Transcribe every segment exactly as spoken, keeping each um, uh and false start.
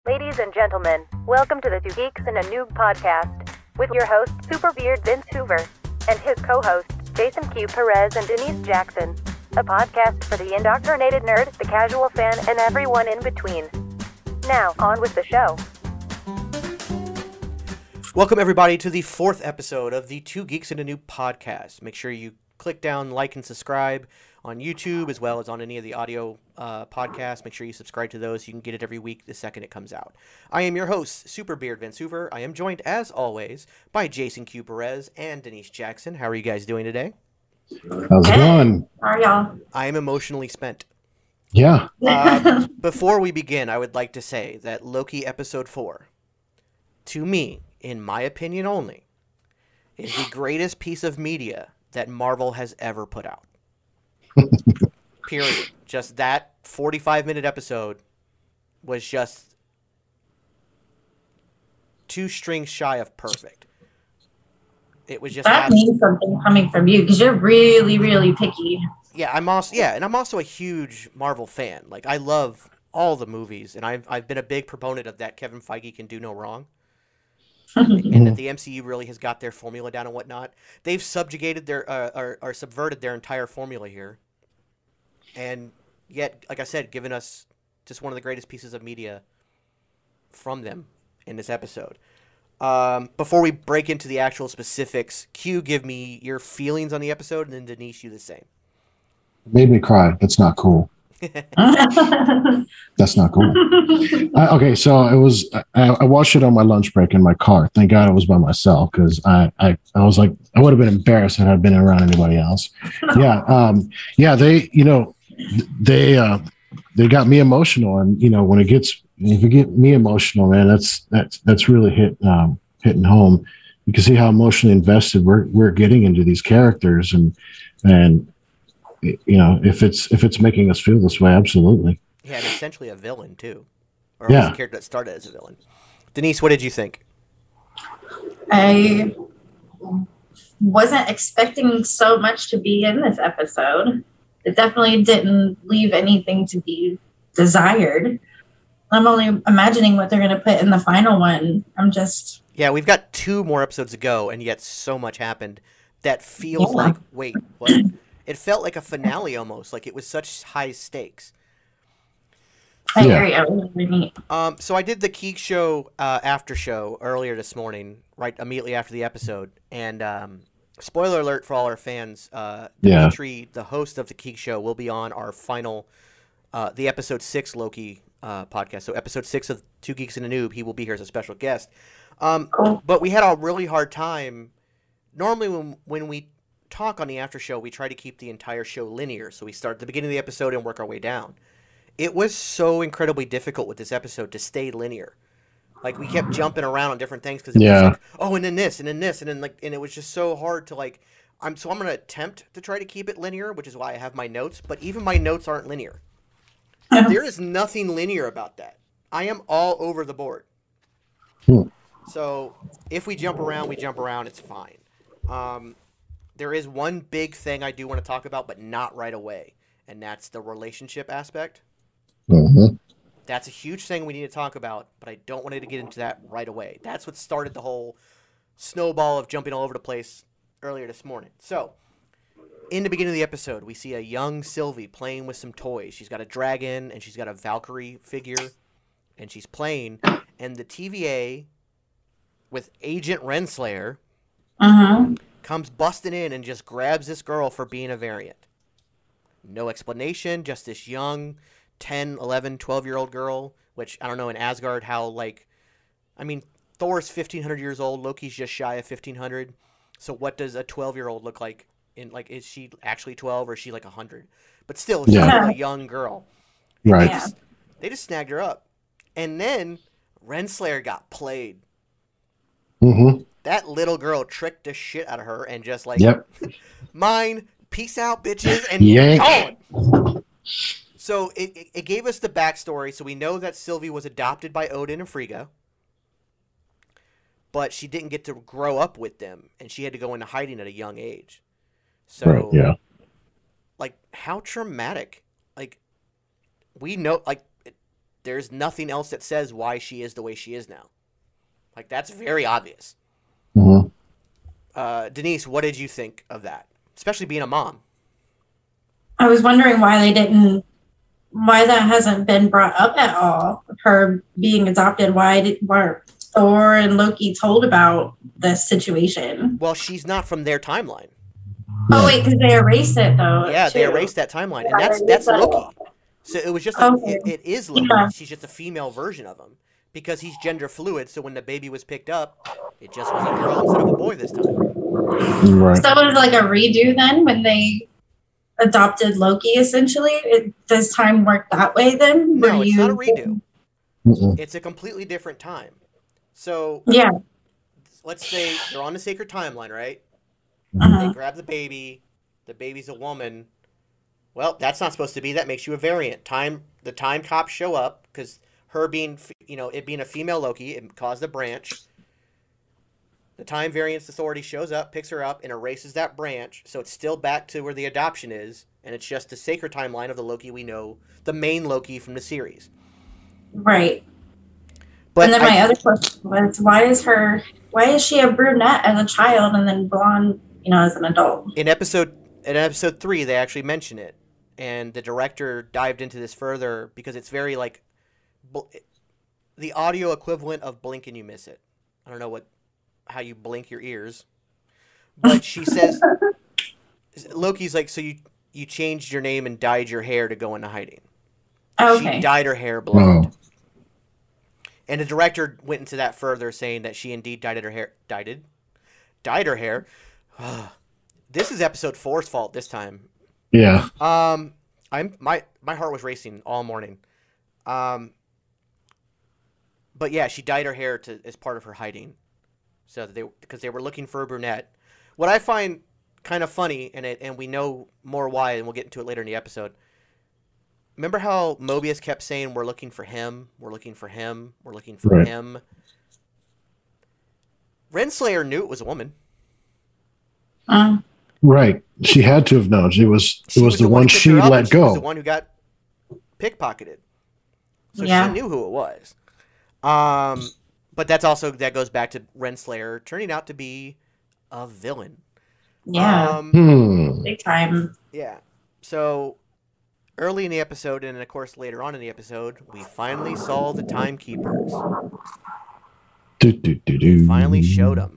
Ladies and gentlemen, welcome to the Two Geeks and a Noob podcast with your host, Super Beard Vince Hoover, and his co-hosts, Jason Q. Perez and Denise Jackson. A podcast for the indoctrinated nerd, the casual fan, and everyone in between. Now, on with the show. Welcome, everybody, to the fourth episode of the Two Geeks and a Noob podcast. Make sure you click down, like, and subscribe on YouTube, as well as on any of the audio uh, podcasts. Make sure you subscribe to those. You can get it every week the second it comes out. I am your host, Super Beard Vince Hoover. I am joined, as always, by Jason Q. Perez and Denise Jackson. How are you guys doing today? How's it going? How are y'all? I am emotionally spent. Yeah. Uh, before we begin, I would like to say that Loki Episode four, to me, in my opinion only, is the greatest piece of media that Marvel has ever put out. Period. Just that forty-five minute episode was just two strings shy of perfect. It was just that abs- means something coming from you because you're really, really picky. yeah. I'm also yeah, and I'm also a huge Marvel fan. Like I love all the movies, and I've I've been a big proponent of that. Kevin Feige can do no wrong. And that the M C U really has got their formula down and whatnot. They've subjugated their uh, or, or subverted their entire formula here, and yet, like I said, given us just one of the greatest pieces of media from them in this episode. Um, before we break into the actual specifics, Q, give me your feelings on the episode, and then Denise, you the same. Made me cry. That's not cool. That's not cool. I, okay, so it was. I, I watched it on my lunch break in my car. Thank God I was by myself because I, I, I was like, I would have been embarrassed had I been around anybody else. Yeah, um, yeah. They, you know, they, uh, they got me emotional, and you know, when it gets, if you get me emotional, man, that's that's that's really hit um, hitting home. You can see how emotionally invested we're we're getting into these characters, and and. You know, if it's if it's making us feel this way, absolutely. Yeah, and essentially a villain too, or yeah. a character that started as a villain. Denise, what did you think? I wasn't expecting so much to be in this episode. It definitely didn't leave anything to be desired. I'm only imagining what they're going to put in the final one. I'm just yeah, we've got two more episodes to go, and yet so much happened that feels yeah. like wait, what? It felt like a finale almost, like it was such high stakes. I Yeah. agree. I was really neat. Um, so I did the Geek Show uh, after show earlier this morning, right immediately after the episode, and um, spoiler alert for all our fans: uh, Yeah. Dimitri, the host of the Geek Show, will be on our final, uh, the episode six Loki uh, podcast. So episode six of Two Geeks and a Noob, he will be here as a special guest. Um, Cool. but we had a really hard time. Normally, when when we talk on the after show, we try to keep the entire show linear, so we start at the beginning of the episode and work our way down. It was so incredibly difficult with this episode to stay linear. Like we kept jumping around on different things because it Yeah. was like, oh, and then this, and then this, and then like, and it was just so hard to like. I'm so I'm gonna attempt to try to keep it linear, which is why I have my notes. But even my notes aren't linear. There is nothing linear about that. I am all over the board. Hmm. So if we jump around, we jump around. It's fine. Um, There is one big thing I do want to talk about, but not right away, and that's the relationship aspect. Mm-hmm. That's a huge thing we need to talk about, but I don't want to get into that right away. That's what started the whole snowball of jumping all over the place earlier this morning. So, in the beginning of the episode, we see a young Sylvie playing with some toys. She's got a dragon, and she's got a Valkyrie figure, and she's playing, and the T V A with Agent Renslayer Uh-huh. comes busting in and just grabs this girl for being a variant. No explanation, just this young ten, eleven, twelve-year-old girl, which, I don't know, in Asgard, how, like, I mean, Thor's fifteen hundred years old, Loki's just shy of fifteen hundred, so what does a twelve-year-old look like? In like, is she actually twelve, or is she, like, one hundred? But still, she's Yeah. a young girl. And Right. They just, they just snagged her up. And then Renslayer got played. Mm-hmm. That little girl tricked the shit out of her and just like, Yep. mine, peace out, bitches, and Yank. gone. So it, it, it gave us the backstory. So we know that Sylvie was adopted by Odin and Frigga, but she didn't get to grow up with them, and she had to go into hiding at a young age. So, Right. Yeah. like, how traumatic. Like, we know, like, there's nothing else that says why she is the way she is now. Like, that's very obvious. Mm-hmm. Uh, Denise, what did you think of that? Especially being a mom. I was wondering why they didn't, why that hasn't been brought up at all. Her being adopted. Why did why Thor and Loki told about this situation? Well, she's not from their timeline. Oh wait, because they erased it though. Yeah, too. they erased that timeline, Yeah, and that's they that's erased that. Loki. So it was just a, Okay. it, it is Loki. Yeah. She's just a female version of him because he's gender fluid. So when the baby was picked up, it just was a girl instead of a boy this time. Right. So it was like a redo then when they adopted Loki. Essentially, it, does time work that way then? No, Where it's you- not a redo. Mm-mm. It's a completely different time. So Yeah. let's say they're on the sacred timeline, right? Uh-huh. They grab the baby. The baby's a woman. Well, that's not supposed to be. That makes you a variant. Time. The time cops show up because her being, f- you know, it being a female Loki, it caused a branch. The time variance authority shows up, picks her up, and erases that branch. So it's still back to where the adoption is, and it's just the sacred timeline of the Loki we know, the main Loki from the series. Right. But and then I- my other question was, why is her, why is she a brunette as a child and then blonde, you know, as an adult? in episode in episode three, they actually mention it, and the director dived into this further because it's very like bl- the audio equivalent of blink and you miss it. I don't know what how you blink your ears, but she says Loki's like, so you you changed your name and dyed your hair to go into hiding. Okay. She dyed her hair blonde. Oh. And the director went into that further, saying that she indeed dyed her hair. Dyed? Dyed her hair. This is episode four's fault this time. Yeah. Um, I'm my my heart was racing all morning. Um, but yeah, she dyed her hair to as part of her hiding, so that they because they were looking for a brunette. What I find kind of funny, and it and we know more why, and we'll get into it later in the episode. Remember how Mobius kept saying, "We're looking for him. We're looking for him. We're looking for Right. him." Renslayer knew it was a woman. Um, Right. She had to have known. She was. It She was, the one who picked she her up, let and she was the go. one who got pickpocketed. So Yeah. she knew who it was. Um, but that's also that goes back to Renslayer turning out to be a villain. yeah. Um, Hmm. Big time. yeah. So early in the episode, and of course later on in the episode, we finally saw the Timekeepers. Do, do, do, do. Finally showed them.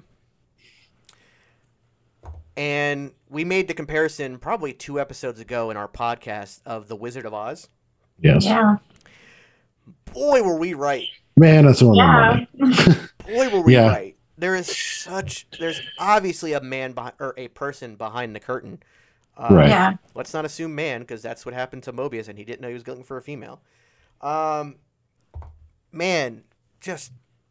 And we made the comparison probably two episodes ago in our podcast of The Wizard of Oz. Yes. Yeah. Boy, were we right. Man, that's one Yeah. of my Boy, were we Yeah. right. There is such, there's obviously a man behind, or a person behind the curtain. Uh, Right. Yeah. Let's not assume man, because that's what happened to Mobius, and he didn't know he was looking for a female. Um, man, just,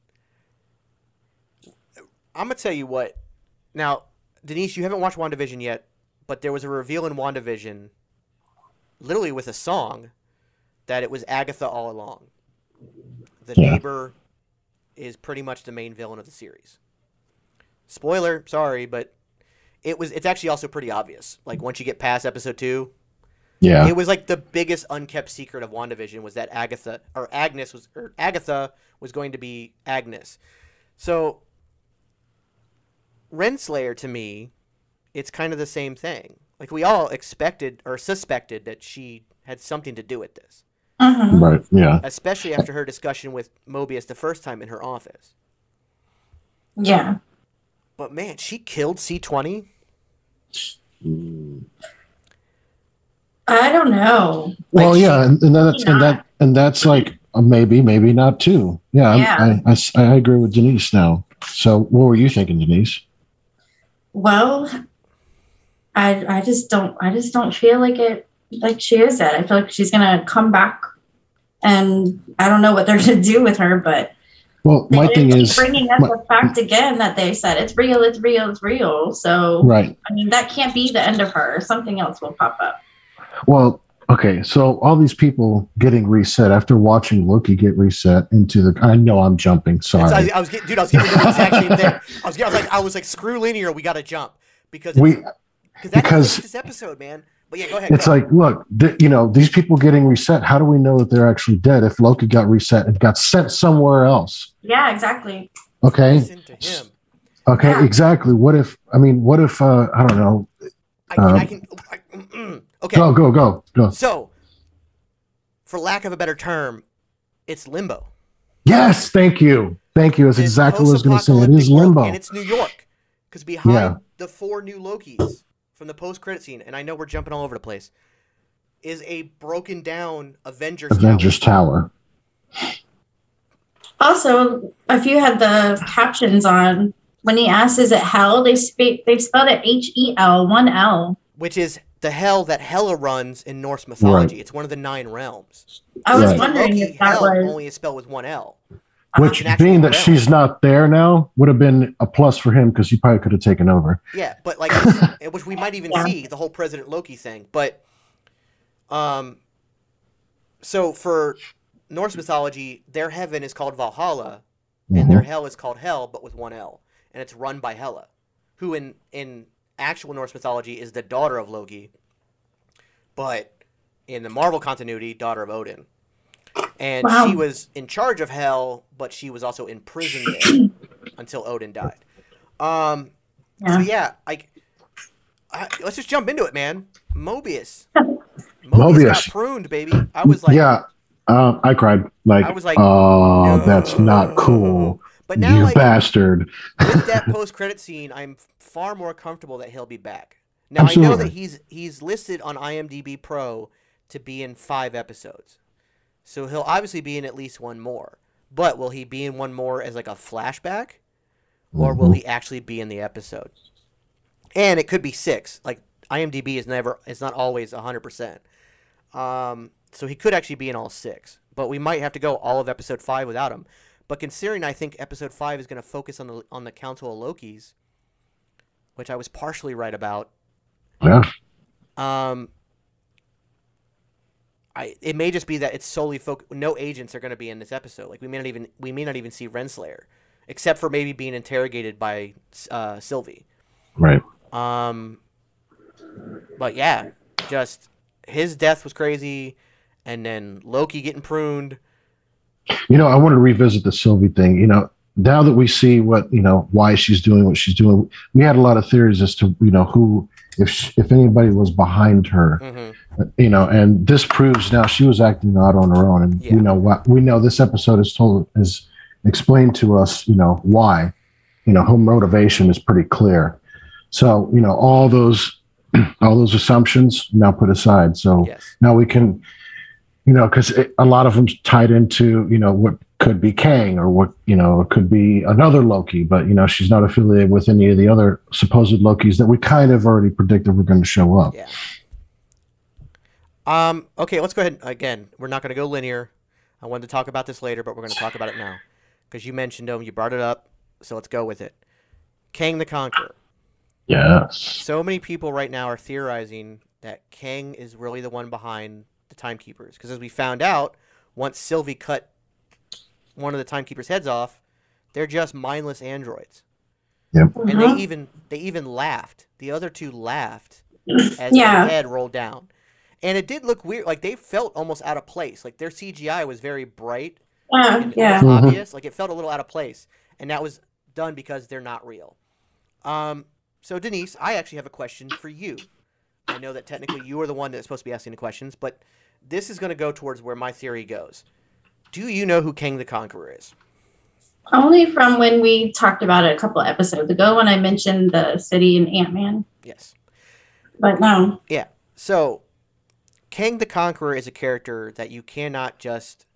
I'm gonna tell you what. Now, Denise, you haven't watched WandaVision yet, but there was a reveal in WandaVision, literally with a song, that it was Agatha all along. The Yeah. neighbor is pretty much the main villain of the series. Spoiler, sorry, but it was. It's actually also pretty obvious. Like once you get past episode two, Yeah. it was like the biggest unkept secret of WandaVision was that Agatha or Agnes was or Agatha was going to be Agnes. So Renslayer to me, it's kind of the same thing. Like we all expected or suspected that she had something to do with this, Mhm. Right. Yeah. especially after her discussion with Mobius the first time in her office. Yeah. But man, she killed C twenty. I don't know. Well, Like, yeah, and, and that's and not. that and that's like a maybe, maybe not too. Yeah, I'm- Yeah. I, I s- I agree with Denise now. So, what were you thinking, Denise? Well, I I just don't I just don't feel like it like she is it. I feel like she's gonna come back, and I don't know what they're gonna do with her, but Well, they my just thing keep is, bringing up my- the fact again that they said it's real, it's real, it's real. So right. I mean that can't be the end of her. Something else will pop up. Well, okay, so all these people getting reset after watching Loki get reset into the. I know I'm jumping. It's- I, Sorry. I was getting, dude. I was getting the exact same thing. I was, I was like, I was like, screw linear. We got to jump because We because that because- this episode, man. But yeah, go ahead. It's go. like, look, th- you know, these people getting reset. How do we know that they're actually dead if Loki got reset and got sent somewhere else? Yeah, exactly. Okay. Listen to him. Okay, Yeah. exactly. What if? I mean, what if? Uh, I don't know. I, Um, I can. I, okay. Go, go, go, go. So, for lack of a better term, it's limbo. Yes, thank you, thank you. That's It's exactly what I was going to say. It is post-apocalyptic world, limbo. and it's New York, because behind Yeah. the four new Lokis from the post-credit scene, and I know we're jumping all over the place, is a broken down Avengers. Avengers Tower. Also, if you had the captions on, when he asked, "Is it hell?" They spe- they spelled it H E L, one L. Which is the hell that Hela runs in Norse mythology. Right. It's one of the nine realms. I was Right. wondering Loki, if that hell was. only is spelled with one L. Which, It's an actual being that realm. she's not there now, would have been a plus for him because he probably could have taken over. Yeah, but like, which we might even Yeah. see the whole President Loki thing. But, um, so for Norse mythology, their heaven is called Valhalla, and Mhm. their hell is called Hell, but with one L, and it's run by Hela, who in in actual Norse mythology is the daughter of Loki, but in the Marvel continuity, daughter of Odin. And Wow. she was in charge of Hell, but she was also in prison there until Odin died. Um, Yeah. So yeah, like, I, let's just jump into it, man. Mobius. Mobius, Mobius. got pruned, baby. I was like, yeah, uh, I cried. Like, I was like, oh, no. that's not cool. But now, you like, bastard. with that post-credit scene, I'm far more comfortable that he'll be back. Now I know Absolutely. that he's he's listed on IMDb Pro to be in five episodes, so he'll obviously be in at least one more. But will he be in one more as like a flashback, or will Mhm. he actually be in the episode? And it could be six. Like IMDb is never, it's not always a hundred percent. Um, so he could actually be in all six, but we might have to go all of episode five without him. But considering I think episode five is going to focus on the on the Council of Lokis, which I was partially right about. Yeah. Um, I it may just be that it's solely focused. No agents are going to be in this episode. Like we may not even we may not even see Renslayer, except for maybe being interrogated by uh, Sylvie. Right. Um, but yeah, just his death was crazy, and then Loki getting pruned. You know, I want to revisit the Sylvie thing. You know, now that we see what, you know, why she's doing what she's doing, we had a lot of theories as to, you know, who, if she, if anybody was behind her, Mm-hmm. you know, and this proves now she was acting out on her own. And, Yeah. you know, what we know this episode is told, is explained to us, you know, why, you know, her motivation is pretty clear. So, you know, all those, all those assumptions now put aside. So Yes. now we can, you know, because a lot of them tied into, you know, what could be Kang or what, you know, it could be another Loki, but, you know, she's not affiliated with any of the other supposed Lokis that we kind of already predicted were going to show up. Yeah. Um. Okay, let's go ahead. Again, we're not going to go linear. I wanted to talk about this later, but we're going to talk about it now because you mentioned him, you brought it up, so let's go with it. Kang the Conqueror. Yes. So many people right now are theorizing that Kang is really the one behind the Timekeepers, because as we found out, once Sylvie cut one of the Timekeepers' heads off, they're just mindless androids. Yep. And Mhm. they even they even laughed. The other two laughed as Yeah. their head rolled down. And it did look weird. Like they felt almost out of place. Like their C G I was very bright Yeah, and yeah. almost Mhm. obvious. Like it felt a little out of place. And that was done because they're not real. Um, so Denise, I actually have a question for you. I know that technically you are the one that's supposed to be asking the questions, but this is going to go towards where my theory goes. Do you know who Kang the Conqueror is? Only from when we talked about it a couple of episodes ago when I mentioned the city in Ant-Man. Yes. But no. Yeah. So, Kang the Conqueror is a character that you cannot just,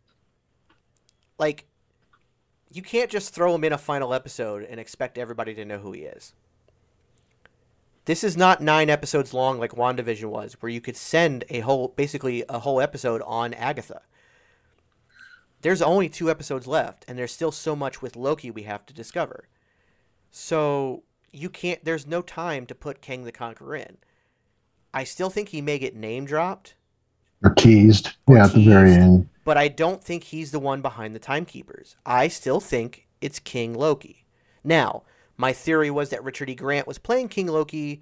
like, you can't just throw him in a final episode and expect everybody to know who he is. This is not nine episodes long like WandaVision was, where you could send a whole, basically a whole episode on Agatha. There's only two episodes left, and there's still so much with Loki we have to discover. So, you can't, there's no time to put Kang the Conqueror in. I still think he may get name dropped, Or teased. Or yeah, at the very teased. end. but I don't think he's the one behind the Timekeepers. I still think it's King Loki. Now, my theory was that Richard E. Grant was playing King Loki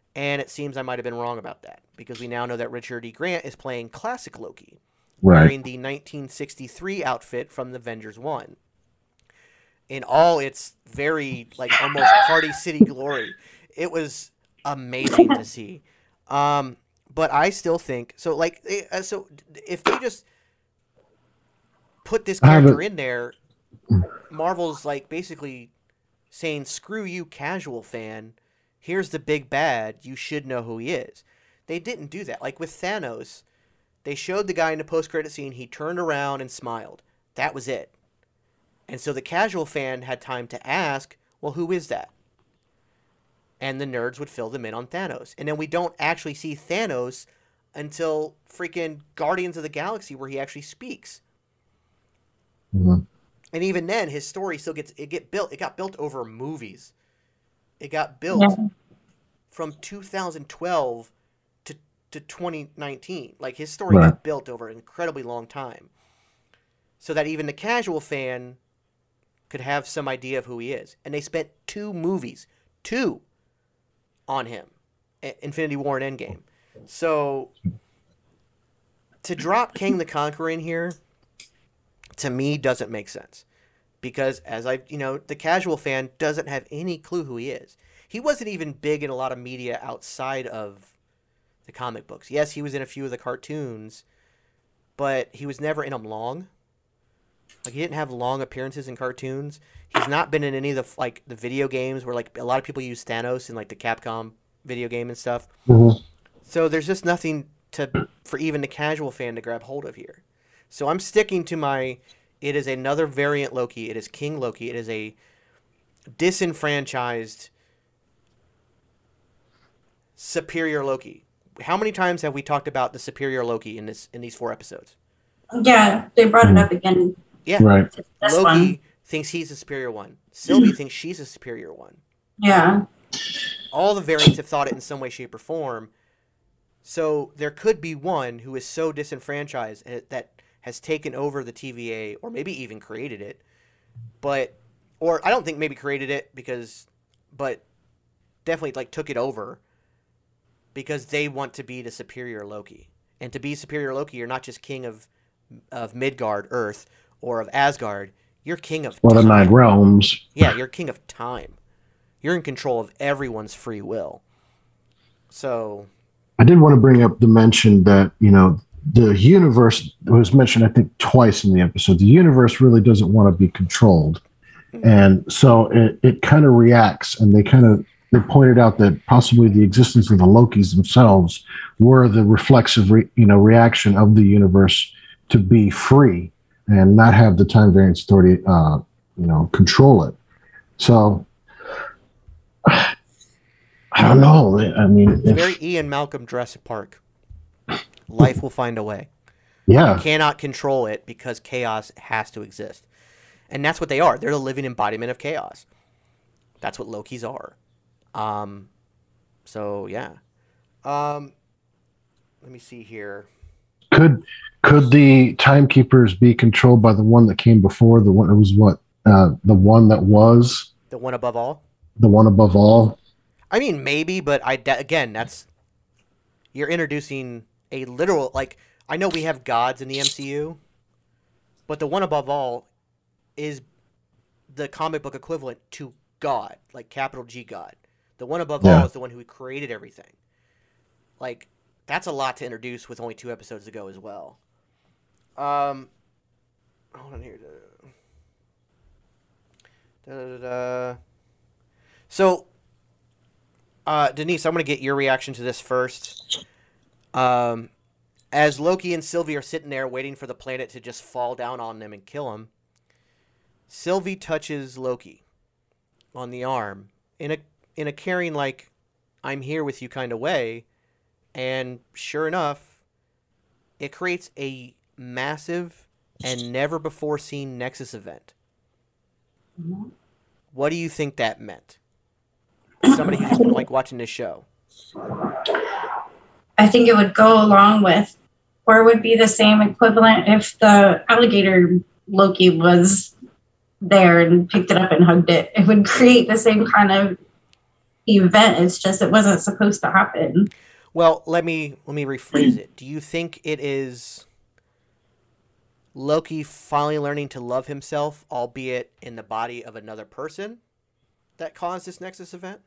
And it seems I might have been wrong about that because we now know that Richard E. Grant is playing classic Loki, Right. wearing the nineteen sixty-three outfit from the Avengers one. In all its very, like, almost Party City glory. It was amazing to see. Um, but I still think, so, like, uh, so if they just put this character in there, Marvel's, like, basically saying, screw you, casual fan. Here's the big bad. You should know who he is. They didn't do that. Like with Thanos, they showed the guy in the post-credit scene. He turned around and smiled. That was it. And so the casual fan had time to ask, well, who is that? And the nerds would fill them in on Thanos. And then we don't actually see Thanos until freaking Guardians of the Galaxy, where he actually speaks. Mm-hmm. And even then, his story still gets it get built. It got built over movies. It got built Yeah. from two thousand twelve to to twenty nineteen. Like his story Right. got built over an incredibly long time, so that even the casual fan could have some idea of who he is. And they spent two movies, two, on him, Infinity War and Endgame. So to drop King the Conqueror in here, to me, doesn't make sense. Because as I, you know, the casual fan doesn't have any clue who he is. He wasn't even big in a lot of media outside of the comic books. Yes, he was in a few of the cartoons, but he was never in them long. Like he didn't have long appearances in cartoons. He's not been in any of the like the video games where like a lot of people use Thanos in like the Capcom video game and stuff. Mm-hmm. So there's just nothing to for even the casual fan to grab hold of here. So I'm sticking to my. It is another variant Loki. It is King Loki. It is a disenfranchised, superior Loki. How many times have we talked about the superior Loki in this in these four episodes? Yeah, they brought it up again. Yeah, Right. This Loki one. thinks he's the superior one. Sylvie thinks she's a superior one. Yeah. All the variants have thought it in some way, shape, or form. So there could be one who is so disenfranchised that has taken over the T V A, or maybe even created it, but, or I don't think maybe created it because, but definitely like took it over because they want to be the superior Loki. And to be superior Loki, you're not just king of of Midgard, Earth, or of Asgard. You're king of Or the time. Nine Realms. Yeah, you're king of time. You're in control of everyone's free will. So, I did want to bring up the mention that, you know, the universe was mentioned, I think, twice in the episode. The universe really doesn't want to be controlled. And so it, it kind of reacts, and they kind of they pointed out that possibly the existence of the Lokis themselves were the reflexive, re, you know, reaction of the universe to be free and not have the time variance authority, uh, you know, control it. So I don't know. I mean, it's if, very Ian Malcolm Jurassic Park. Life will find a way. yeah, You cannot control it because chaos has to exist. And that's what they are. They're the living embodiment of chaos. That's what Lokis are. Um, so, yeah. Um, let me see here. could could the timekeepers be controlled by the one that came before? The one it was what uh, the one that was The one above all? the one above all. I mean, maybe, but I again, that's you're introducing a literal like I know we have gods in the M C U, but the one above all is the comic book equivalent to God, like capital G God. The one above Yeah. all is the one who created everything. Like that's a lot to introduce with only two episodes to go as well. Um, hold on here. Da, da, da, da. So, uh, Denise, I'm going to get your reaction to this first. Um, as Loki and Sylvie are sitting there waiting for the planet to just fall down on them and kill them, Sylvie touches Loki on the arm in a in a caring, like, I'm here with you kind of way, and sure enough, it creates a massive and never before seen Nexus event. What do you think that meant? Somebody who's been like watching this show. I think it would go along with, or would be the same equivalent if the alligator Loki was there and picked it up and hugged it. It would create the same kind of event. It's just it wasn't supposed to happen. Well, let me let me rephrase it. Do you think it is Loki finally learning to love himself, albeit in the body of another person, that caused this Nexus event?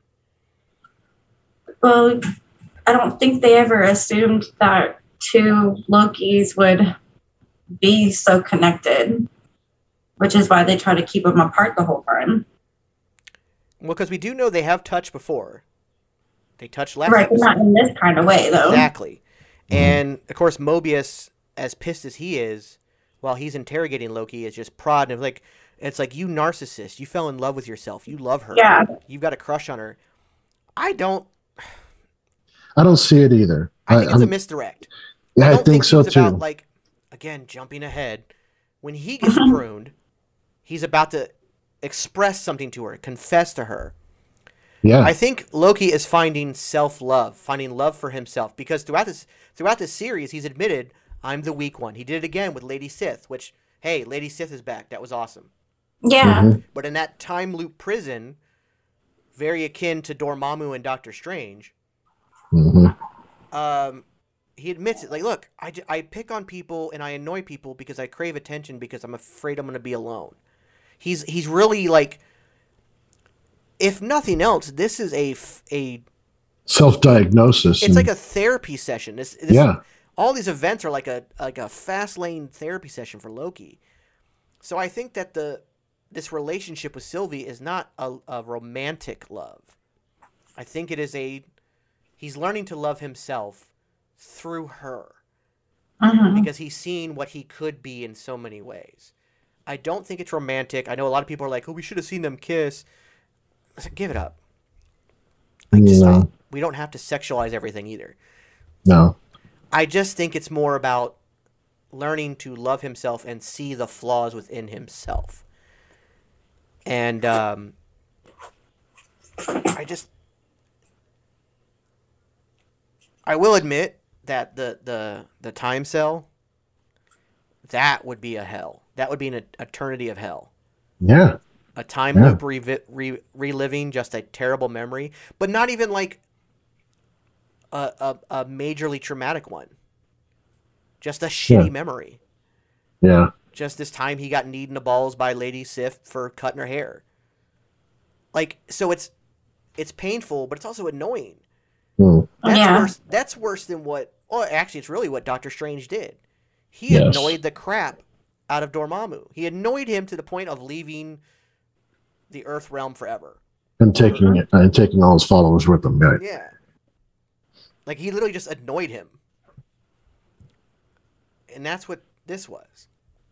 Well, I don't think they ever assumed that two Lokis would be so connected, which is why they try to keep them apart the whole time. Well, because we do know they have touched before. They touched last Right, but episode. not in this kind of way, though. Exactly. And, of course, Mobius, as pissed as he is, while he's interrogating Loki, is just prodding him. Like, it's like, you narcissist. You fell in love with yourself. You love her. Yeah. You've got a crush on her. I don't... I don't see it either. I think I, it's a I'm- misdirect. yeah, I, don't think, think so he's too. about, like, again, jumping ahead. When he gets pruned, he's about to express something to her, confess to her. yeah, I think Loki is finding self-love, finding love for himself, because throughout this throughout this series, he's admitted, I'm the weak one. He did it again with Lady Sif, which, hey, Lady Sif is back. That was awesome. Yeah. Mhm. But in that time loop prison, very akin to Dormammu and Doctor Strange, Mhm. um, he admits it. Like, look, I, j- I pick on people and I annoy people because I crave attention because I'm afraid I'm going to be alone. He's he's really like, if nothing else, this is a f- a self-diagnosis. it's and- like a therapy session. This, this Yeah. all these events are like a like a fast lane therapy session for Loki. So I think that the this relationship with Sylvie is not a, a romantic love. I think it is a he's learning to love himself through her Mhm. because he's seen what he could be in so many ways. I don't think it's romantic. I know a lot of people are like, "Oh, we should have seen them kiss." I said, give it up. Like, No. stop. We don't have to sexualize everything either. no. I just think it's more about learning to love himself and see the flaws within himself. And um, I just, I will admit that the, the, the time cell, that would be a hell. That would be an eternity of hell. Yeah. A time Yeah. loop revi- re- reliving just a terrible memory, but not even like a, a, a majorly traumatic one. Just a shitty Yeah. memory. Yeah. Just this time he got kneed in the balls by Lady Sif for cutting her hair. Like, so it's it's painful, but it's also annoying. Mm. That's Yeah. worse. That's worse than what. Well, actually, it's really what Doctor Strange did. He Yes. annoyed the crap out of Dormammu. He annoyed him to the point of leaving the Earth realm forever. And taking it and taking all his followers with him. Right. Yeah. Like, he literally just annoyed him. And that's what this was.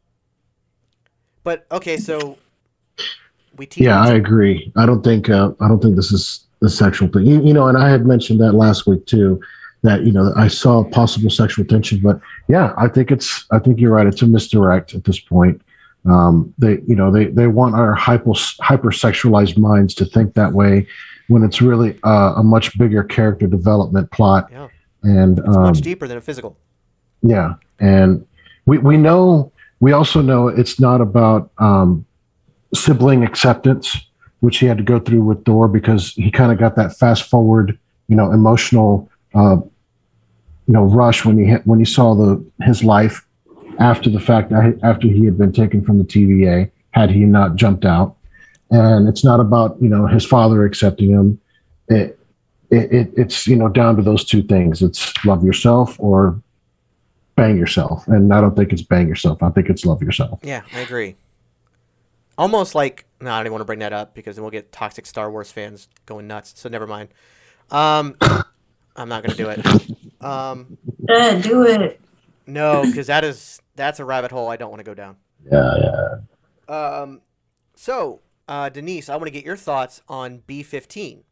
But, okay, so we teased. Yeah, I agree. I don't think uh, I don't think this is the sexual thing. You, you know, and I had mentioned that last week too. That you know, I saw possible sexual tension, but yeah, I think it's. I think you're right. It's a misdirect at this point. Um, they, you know, they they want our hyper hypersexualized minds to think that way, when it's really uh, a much bigger character development plot. Yeah. And It's um, much deeper than a physical. yeah, and we we know we also know it's not about um, sibling acceptance, which he had to go through with Thor because he kind of got that fast forward, you know, emotional, uh, you know, rush when he hit, when he saw the his life after the fact that after he had been taken from the T V A, had he not jumped out. And it's not about, you know, his father accepting him. It, it, it it's, you know, down to those two things. It's love yourself or bang yourself. And I don't think it's bang yourself. I think it's love yourself. Yeah, I agree. Almost like, no, I didn't want to bring that up because then we'll get toxic Star Wars fans going nuts. So never mind. Um, I'm not going to do it. Um, Uh, do it. no, because that is that's a rabbit hole I don't want to go down. Yeah, yeah. Um, so, uh, Denise, I want to get your thoughts on B fifteen.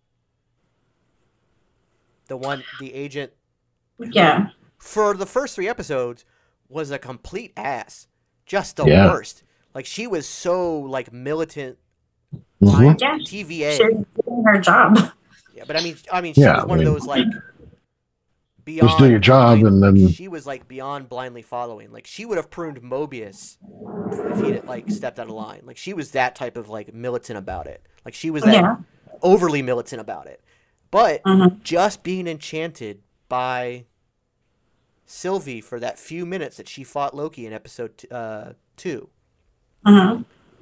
The one, the agent, Yeah. for the first three episodes, was a complete ass. Just the Yeah. worst. Like, she was so, like, militant. Mhm. I'm Yeah, T V A. She was doing her job. Yeah, but I mean, I mean, she Yeah, was one I of mean, those, like, beyond. Just do your job blind- and then- like, she was, like, beyond blindly following. Like, she would have pruned Mobius if he'd, like, stepped out of line. Like, she was that type of, like, militant about it. Like, she was that Yeah. overly militant about it. But Mhm. just being enchanted by Sylvie for that few minutes that she fought Loki in episode t- uh, two, Mhm.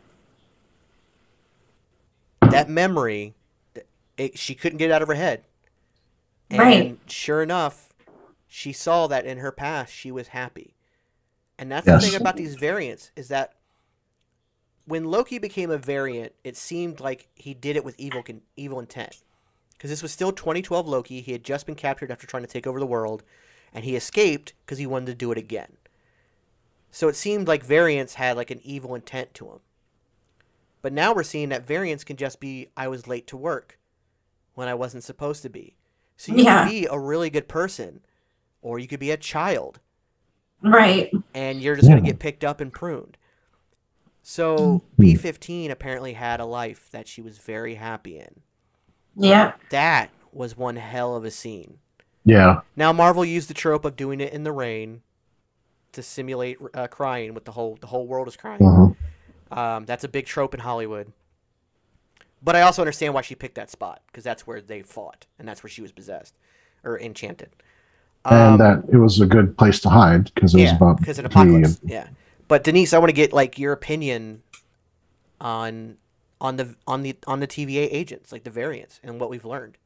that memory, it, she couldn't get it out of her head. And Right. sure enough, she saw that in her past she was happy. And that's Yes. the thing about these variants is that when Loki became a variant, it seemed like he did it with evil con- evil intent. Because this was still twenty twelve Loki. He had just been captured after trying to take over the world, and he escaped because he wanted to do it again. So it seemed like variants had like an evil intent to him. But now we're seeing that variants can just be, I was late to work when I wasn't supposed to be. So you Yeah. could be a really good person, or you could be a child, Right. and you're just going to Yeah. get picked up and pruned. So B fifteen apparently had a life that she was very happy in. Yeah. That was one hell of a scene. Yeah. Now Marvel used the trope of doing it in the rain to simulate uh, crying with the whole the whole world is crying. Mhm. Um, that's a big trope in Hollywood. But I also understand why she picked that spot because that's where they fought and that's where she was possessed or enchanted. And Um, that it was a good place to hide because it was yeah, about because an the- apocalypse. Yeah, but Denise, I want to get like your opinion on on the on the on the T V A agents, like the variants and what we've learned.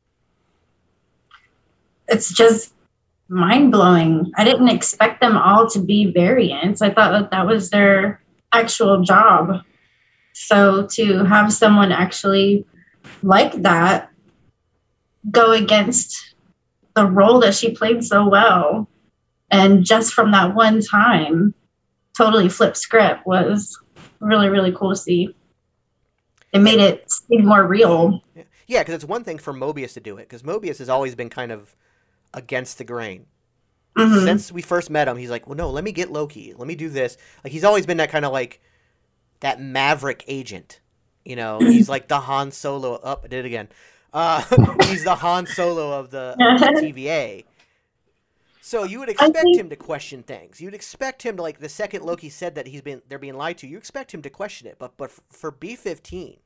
It's just mind blowing. I didn't expect them all to be variants. I thought that that was their actual job. So to have someone actually like that go against the role that she played so well, and just from that one time, totally flip script was really, really cool to see. It made it seem more real. Yeah, because it's one thing for Mobius to do it, because Mobius has always been kind of against the grain. Mhm. Since we first met him, he's like, well, no, let me get Loki. Let me do this. Like, he's always been that kind of like, that maverick agent. You know, he's like the Han Solo. Up, I did it again. Uh, he's the Han Solo of the, of the T V A. So you would expect think- him to question things. You'd expect him to, like, the second Loki said that he's been they're being lied to, you expect him to question it. But but for B fifteen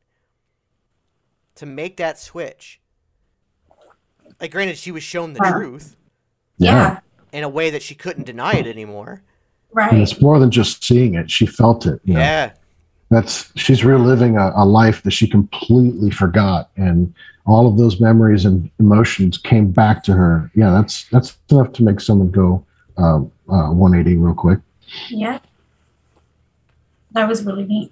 to make that switch, like, granted, she was shown the Yeah. truth Yeah, in a way that she couldn't deny it anymore. And right. it's more than just seeing it; she felt it. you know. Yeah. That's she's reliving a, a life that she completely forgot, and all of those memories and emotions came back to her. Yeah, that's that's enough to make someone go um, uh, one eighty real quick. Yeah. That was really neat.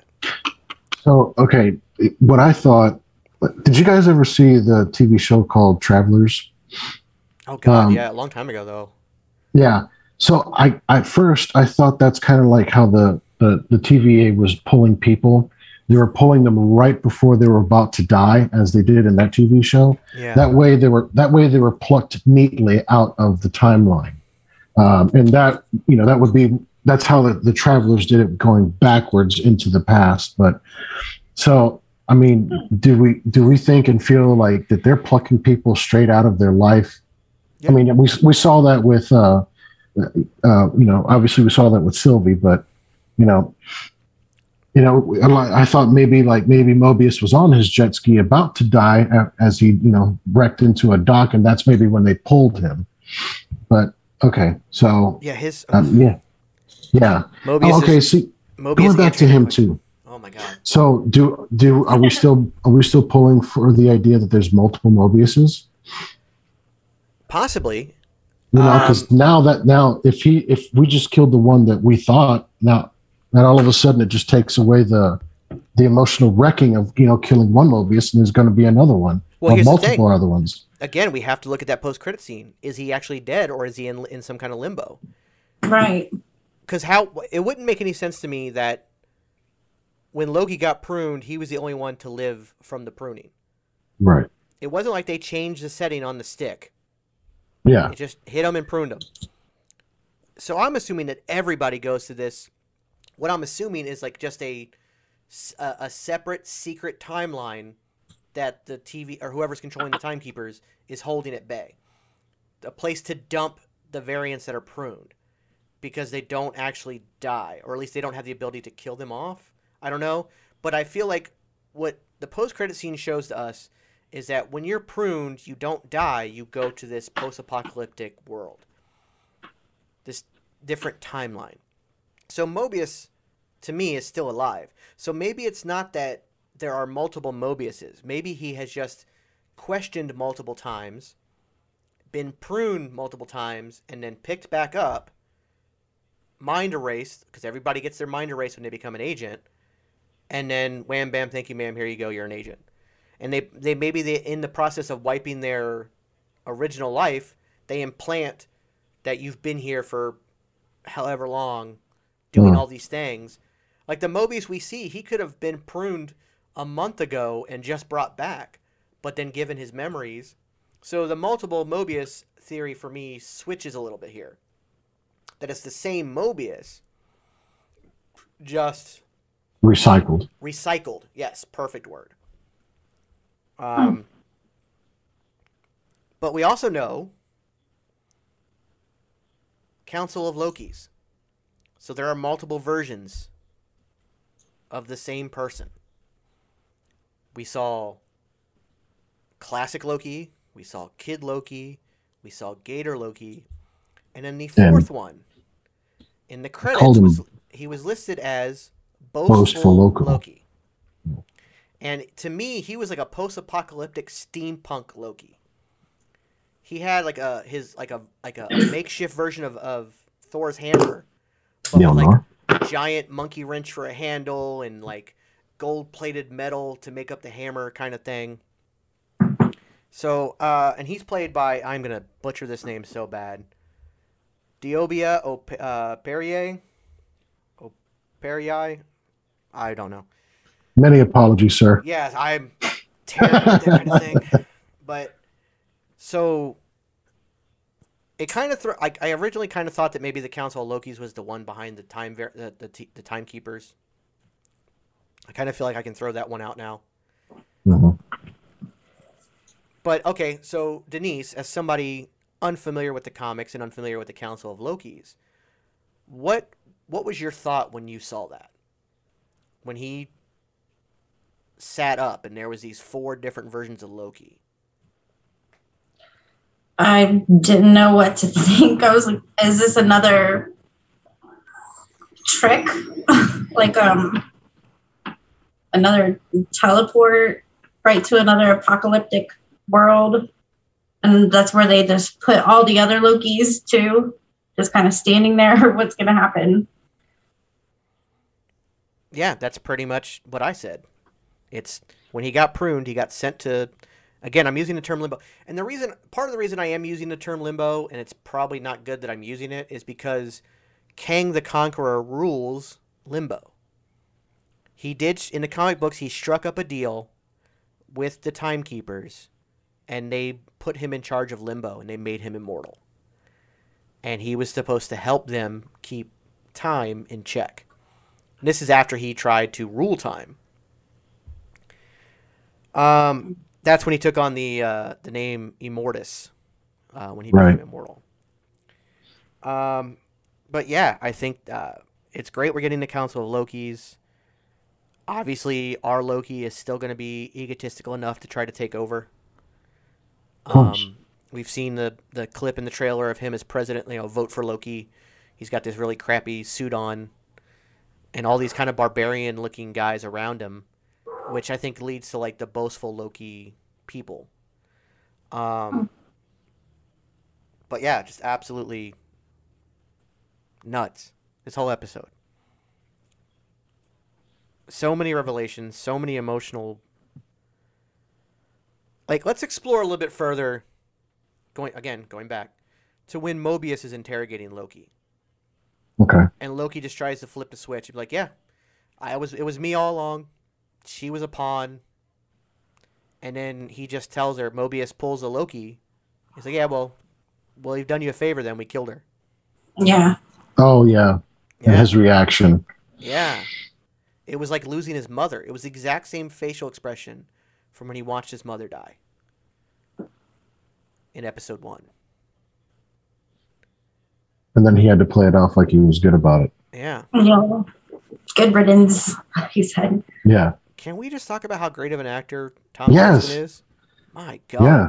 So, okay, what I thought. Did you guys ever see the T V show called Travelers? Oh God, Um, yeah, a long time ago though. Yeah. So I at first I thought that's kind of like how the, the the T V A was pulling people. They were pulling them right before they were about to die, as they did in that T V show. Yeah. That way they were that way they were plucked neatly out of the timeline, um, and that you know that would be that's how the, the travelers did it, going backwards into the past. But so I mean, do we do we think and feel like that they're plucking people straight out of their life? Yeah. I mean, we we saw that with uh, uh, you know obviously we saw that with Sylvie, but you know. You know, I thought maybe like maybe Mobius was on his jet ski about to die as he, you know, wrecked into a dock, and that's maybe when they pulled him. But okay, so Yeah, his um, yeah, yeah. Mobius. Oh, okay, is, see, Mobius going back to answered him the too. Oh my God. So do do are we still are we still pulling for the idea that there's multiple Mobiuses? Possibly. You know, because Um, now that now if he if we just killed the one that we thought now. And all of a sudden, it just takes away the the emotional wrecking of you know killing one Mobius, and there's going to be another one Well, or here's the multiple thing. other ones. Again, we have to look at that post-credit scene. Is he actually dead, or is he in in some kind of limbo? Right. Because how it wouldn't make any sense to me that when Loki got pruned, he was the only one to live from the pruning. Right? It wasn't like they changed the setting on the stick. Yeah. It just hit him and pruned him. So I'm assuming that everybody goes to this. What I'm assuming is like just a, a, a separate secret timeline that the T V or whoever's controlling the timekeepers is holding at bay. A place to dump the variants that are pruned because they don't actually die, or at least they don't have the ability to kill them off. I don't know. But I feel like what the post-credit scene shows to us is that when you're pruned, you don't die. You go to this post-apocalyptic world, this different timeline. So Mobius, to me, is still alive. So maybe it's not that there are multiple Mobiuses. Maybe he has just questioned multiple times, been pruned multiple times, and then picked back up, mind erased, because everybody gets their mind erased when they become an agent, and then wham, bam, thank you, ma'am, here you go, you're an agent. And they, they maybe they in the process of wiping their original life, they implant that you've been here for however long, doing Hmm. all these things. Like the Mobius we see, he could have been pruned a month ago and just brought back, but then given his memories. So the multiple Mobius theory for me switches a little bit here. That it's the same Mobius, just Recycled. recycled. Yes, perfect word. Um, but we also know Council of Lokis. So there are multiple versions of the same person. We saw classic Loki, we saw Kid Loki, we saw Gator Loki, and then the fourth And one in the called credits him was he was listed as Boastful, Boastful Loki. Loki. And to me, he was like a post-apocalyptic steampunk Loki. He had like a his like a like a makeshift version of, of Thor's hammer, but with like Mjolnir. a giant monkey wrench for a handle and like gold-plated metal to make up the hammer kind of thing. So, uh, and he's played by, I'm gonna butcher this name so bad, Diobia Op- uh, Perrier, Operiai, I don't know. Many apologies, sir. Yes, I'm terrible at that kind of thing. But so it kind of thro- I, I originally kind of thought that maybe the Council of Lokis was the one behind the time ver- the the, t- the timekeepers. I kind of feel like I can throw that one out now. hmm But okay, so Denise, as somebody unfamiliar with the comics and unfamiliar with the Council of Lokis, what what was your thought when you saw that? When he sat up and there was these four different versions of Loki. I didn't know what to think. I was like, is this another trick? Like um another teleport right to another apocalyptic world? And that's where they just put all the other Lokis too, just kind of standing there. What's gonna happen? Yeah, that's pretty much what I said. It's when he got pruned, he got sent to, again, I'm using the term limbo. And the reason, part of the reason I am using the term limbo, and it's probably not good that I'm using it, is because Kang the Conqueror rules limbo. He did, in the comic books, he struck up a deal with the Timekeepers, and they put him in charge of limbo, and they made him immortal. And he was supposed to help them keep time in check. This is after he tried to rule time. Um, that's when he took on the uh, the name Immortus, uh, when he became Right. immortal. Um, but yeah, I think uh, it's great we're getting the Council of Lokis. Obviously, our Loki is still going to be egotistical enough to try to take over. Of course. Um, we've seen the, the clip in the trailer of him as president, you know, vote for Loki. He's got this really crappy suit on and all these kind of barbarian-looking guys around him, which I think leads to, like, the boastful Loki people. Um, but, yeah, just absolutely nuts, this whole episode. So many revelations, so many emotional... Like, let's explore a little bit further, going again, going back, to when Mobius is interrogating Loki. Okay. And Loki just tries to flip the switch and be like, yeah, I was, it was me all along. She was a pawn. And then he just tells her, Mobius pulls a Loki. He's like, yeah, well, well, we've done you a favor then. We killed her. Yeah. Oh yeah. And Yeah. his reaction. Yeah. It was like losing his mother. It was the exact same facial expression from when he watched his mother die in episode one. And then he had to play it off like he was good about it. Yeah. Yeah. Good riddance, he said. Yeah. Can we just talk about how great of an actor Tom Yes. Hiddleston is? My God. Yeah.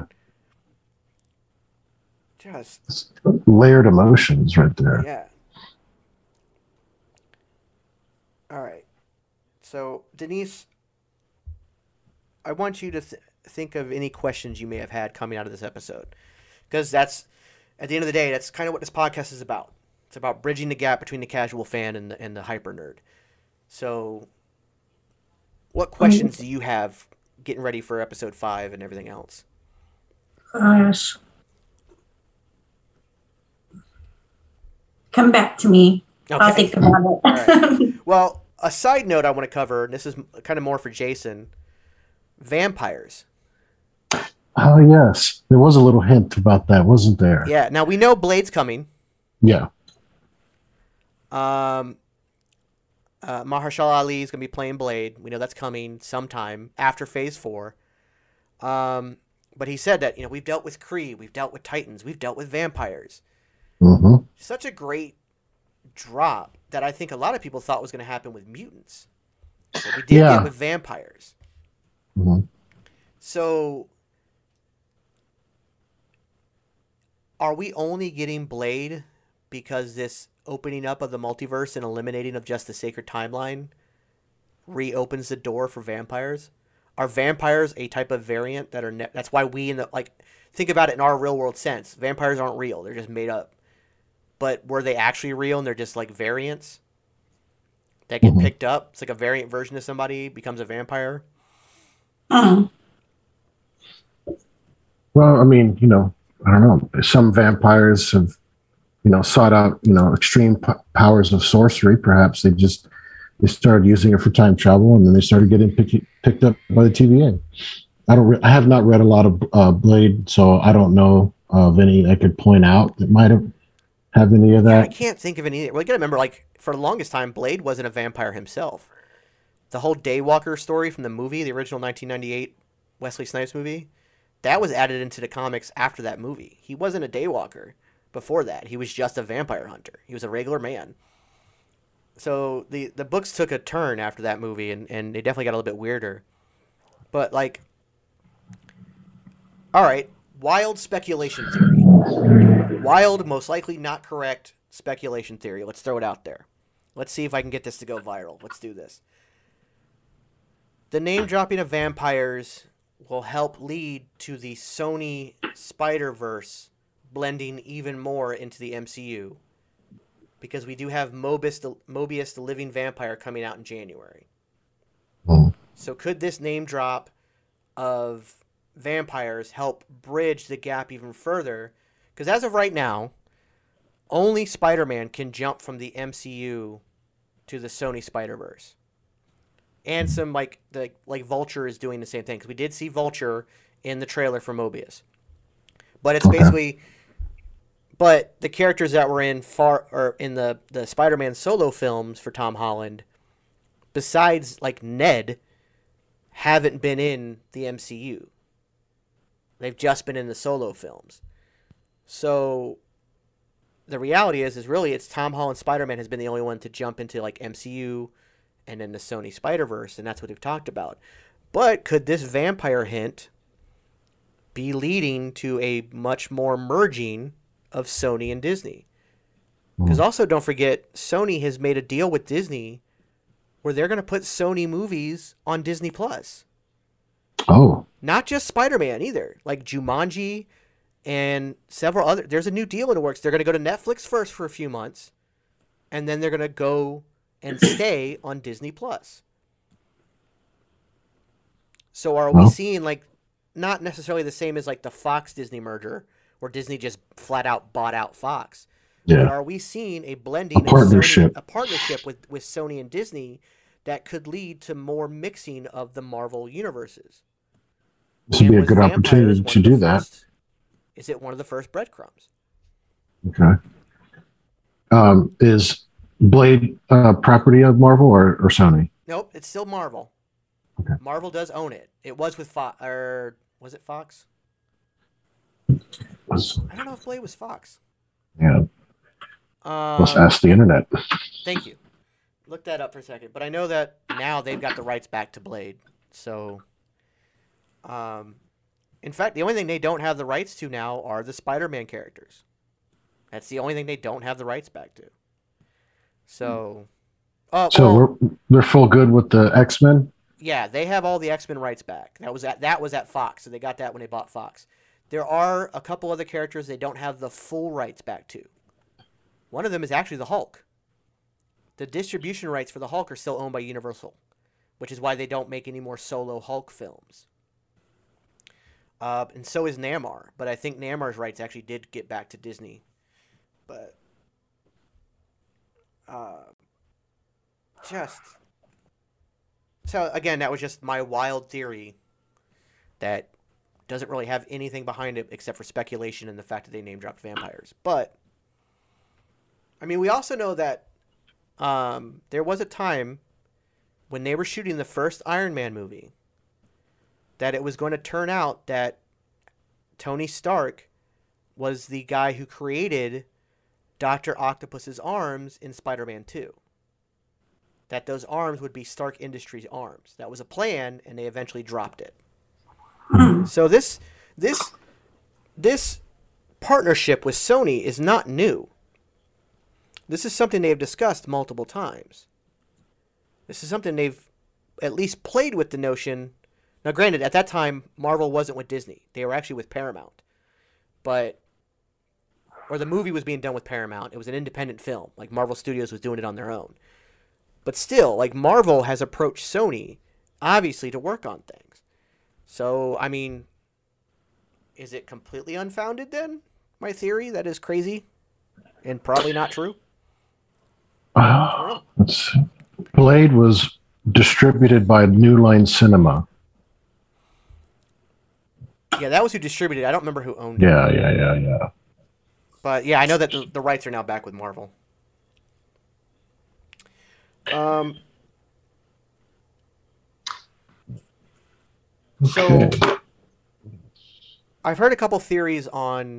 Just layered emotions right there. Yeah. All right. So, Denise, I want you to th- think of any questions you may have had coming out of this episode. Because that's, at the end of the day, that's kind of what this podcast is about. It's about bridging the gap between the casual fan and the, and the hyper nerd. So, what questions do you have getting ready for episode five and everything else? Gosh. Come back to me. Okay. I'll think about it. All right. Well, a side note I want to cover, and this is kind of more for Jason, vampires. Oh, yes. There was a little hint about that, wasn't there? Yeah. Now, we know Blade's coming. Yeah. Um, uh, Mahershala Ali is going to be playing Blade. We know that's coming sometime after Phase four. Um, but he said that, you know, we've dealt with Kree, we've dealt with Titans, we've dealt with vampires. Mm-hmm. Such a great drop that I think a lot of people thought was going to happen with mutants. But we did Yeah. get with vampires. Mm-hmm. So, are we only getting Blade because this opening up of the multiverse and eliminating of just the sacred timeline reopens the door for vampires? Are vampires a type of variant that are ne- that's why we in the like think about it in our real world sense. Vampires aren't real; they're just made up. But were they actually real and they're just like variants that get Mhm. picked up? It's like a variant version of somebody becomes a vampire. Mm. Well, I mean, you know, I don't know. Some vampires have, you know, sought out, you know, extreme p- powers of sorcery. Perhaps they just they started using it for time travel, and then they started getting pick- picked up by the T V A. I don't. Re- I have not read a lot of uh, Blade, so I don't know of any I could point out that might have have any of Yeah, I that. can't think of any. Well, you gotta remember, like, for the longest time, Blade wasn't a vampire himself. The whole Daywalker story from the movie, the original nineteen ninety-eight Wesley Snipes movie, that was added into the comics after that movie. He wasn't a Daywalker before that. He was just a vampire hunter. He was a regular man. So the, the books took a turn after that movie, and, and they definitely got a little bit weirder. But, like, all right, wild speculation theory. Wild, most likely not correct speculation theory. Let's throw it out there. Let's see if I can get this to go viral. Let's do this. The name dropping of vampires will help lead to the Sony Spider-Verse blending even more into the M C U, because we do have Mobius the, Mobius the Living Vampire coming out in January. Mm. So could this name drop of vampires help bridge the gap even further? Because as of right now, only Spider-Man can jump from the M C U to the Sony Spider-Verse. And some, like, the like Vulture is doing the same thing. Because we did see Vulture in the trailer for Mobius. But it's Okay. basically... But the characters that were in far or in the, the Spider-Man solo films for Tom Holland, besides, like, Ned, haven't been in the M C U. They've just been in the solo films. So the reality is, is really it's Tom Holland Spider-Man has been the only one to jump into like M C U and then the Sony Spider-Verse, and that's what we've talked about. But could this vampire hint be leading to a much more merging of Sony and Disney? Because also don't forget, Sony has made a deal with Disney where they're going to put Sony movies on Disney Plus. Oh, Not just Spider-Man either. Like Jumanji and several other. There's a new deal in the works. They're going to go to Netflix first for a few months, and then they're going to go and stay on Disney Plus. So are we Well. seeing, like, not necessarily the same as like the Fox Disney merger, where Disney just flat out bought out Fox? But yeah. are we seeing a blending, A partnership. of Sony, a partnership with, with Sony and Disney that could lead to more mixing of the Marvel universes? This would And be a was good vampires opportunity one to of the do that. first- Is it one of the first breadcrumbs? Okay. Um, is Blade uh, property of Marvel or, or Sony? Nope, it's still Marvel. Okay. Marvel does own it. It was with Fox, or was it Fox? Was, I don't know if Blade was Fox. yeah, Um, let's ask the internet. Thank you. Look that up for a second. But I know that now they've got the rights back to Blade. So, um, In fact, the only thing they don't have the rights to now are the Spider-Man characters. That's the only thing they don't have the rights back to. So, uh, So well, we're they're full good with the X-Men. yeah, they have all the X-Men rights back. That was at that was at Fox, so they got that when they bought Fox. There are a couple other characters they don't have the full rights back to. One of them is actually the Hulk. The distribution rights for the Hulk are still owned by Universal, which is why they don't make any more solo Hulk films. Uh, and so is Namor, but I think Namor's rights actually did get back to Disney. But uh, just so again, that was just my wild theory that doesn't really have anything behind it except for speculation and the fact that they name dropped vampires. But I mean, we also know that um, there was a time when they were shooting the first Iron Man movie that it was going to turn out that Tony Stark was the guy who created Doctor Octopus's arms in Spider-Man two. That those arms would be Stark Industries arms. That was a plan, and they eventually dropped it. So this this this partnership with Sony is not new. This is something they've discussed multiple times. This is something they've at least played with the notion. Now, granted, at that time, Marvel wasn't with Disney. They were actually with Paramount. But, or the movie was being done with Paramount. It was an independent film. Like, Marvel Studios was doing it on their own. But still, like, Marvel has approached Sony, obviously, to work on things. So, I mean, is it completely unfounded then? My theory that is crazy and probably not true? Uh, let's see. Blade was distributed by New Line Cinema. Yeah, that was who distributed it. I don't remember who owned it. Yeah, yeah, yeah, yeah. But yeah, I know that the, the rights are now back with Marvel. Um. So, Okay. I've heard a couple theories on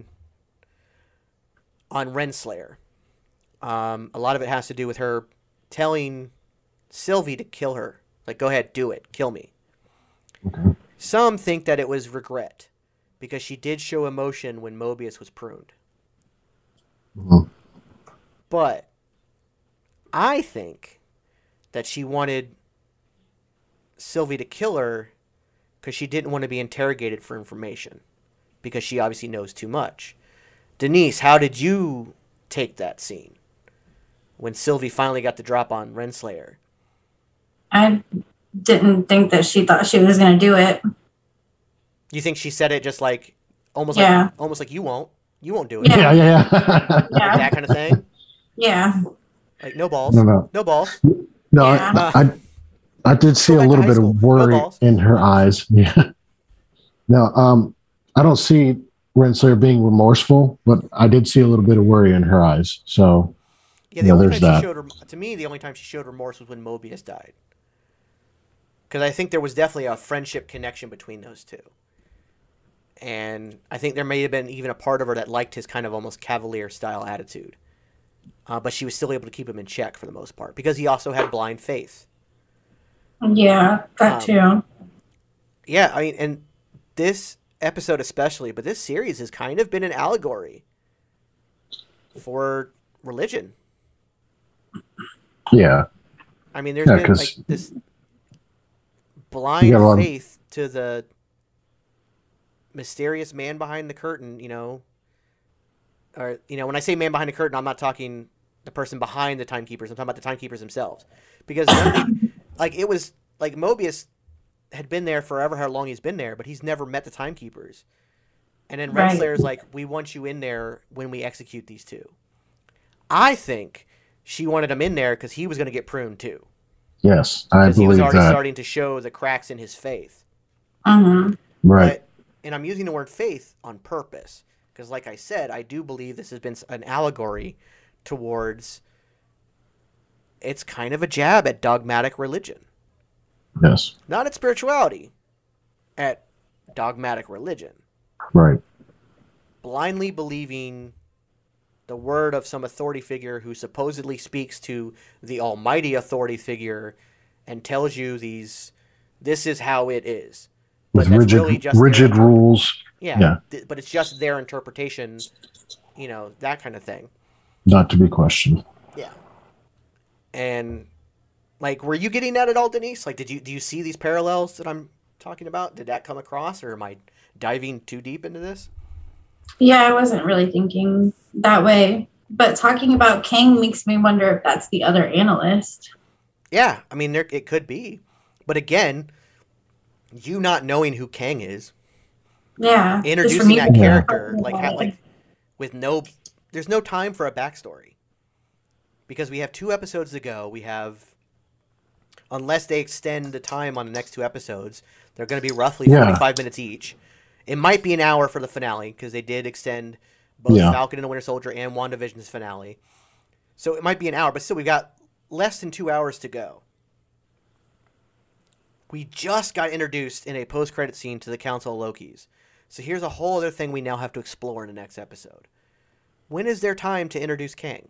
on Renslayer. Um, a lot of it has to do with her telling Sylvie to kill her. Like, go ahead, do it, kill me. Okay. Some think that it was regret because she did show emotion when Mobius was pruned. Mhm. But I think that she wanted Sylvie to kill her because she didn't want to be interrogated for information because she obviously knows too much. Denise, how did you take that scene when Sylvie finally got the drop on Renslayer? I didn't think that she thought she was going to do it. You think she said it just like almost Yeah. like almost like you won't you won't do it, Yeah. Yeah, yeah, yeah. like Yeah. that kind of thing, Yeah. like no balls, No, no. no balls. No, Yeah. I, I, I did see Go a back to little high bit school. of No worry balls. in her eyes. Yeah. No, um, I don't see Renslayer being remorseful, but I did see a little bit of worry in her eyes. So, Yeah, the Yeah, only there's time that. she showed rem- to me, the only time she showed remorse was when Mobius died, because I think there was definitely a friendship connection between those two, and I think there may have been even a part of her that liked his kind of almost cavalier style attitude, uh, but she was still able to keep him in check for the most part because he also had blind faith. Yeah, that Um, too. Yeah, I mean, and this episode especially, but this series has kind of been an allegory for religion. yeah. I mean, there's Yeah, been 'cause- like this blind You got a lot of- faith to the mysterious man behind the curtain, you know. Or, you know, when I say man behind the curtain, I'm not talking the person behind the timekeepers. I'm talking about the timekeepers themselves. Because, none of the- like, it was, like, Mobius had been there forever, how long he's been there, but he's never met the timekeepers. And then Right. Renslayer's like, we want you in there when we execute these two. I think she wanted him in there because he was going to get pruned, too. Yes, I Because he was believe already that. starting to show the cracks in his faith. hmm Right. But, and I'm using the word faith on purpose. Because, like I said, I do believe this has been an allegory towards. It's kind of a jab at dogmatic religion. Yes. Not at spirituality, at dogmatic religion. Right. Blindly believing the word of some authority figure who supposedly speaks to the almighty authority figure and tells you these, this is how it is. with that's rigid really just rigid their, rules. Yeah, Yeah. th- but it's just their interpretation, you know, that kind of thing. Not to be questioned. Yeah. And like, were you getting that at all, Denise? Like, did you do you see these parallels that I'm talking about? Did that come across, or am I diving too deep into this? Yeah, I wasn't really thinking that way. But talking about Kang makes me wonder if that's the other analyst. Yeah, I mean, there it could be, but again, you not knowing who Kang is, Yeah, introducing that Yeah. character, like, ha- like with no, there's no time for a backstory, because we have two episodes to go. We have, unless they extend the time on the next two episodes, they're going to be roughly Yeah. forty-five minutes each. It might be an hour for the finale because they did extend both Yeah. Falcon and the Winter Soldier and WandaVision's finale. So it might be an hour, but still, we've got less than two hours to go. We just got introduced in a post-credit scene to the Council of Lokis. So here's a whole other thing we now have to explore in the next episode. When is there time to introduce Kang?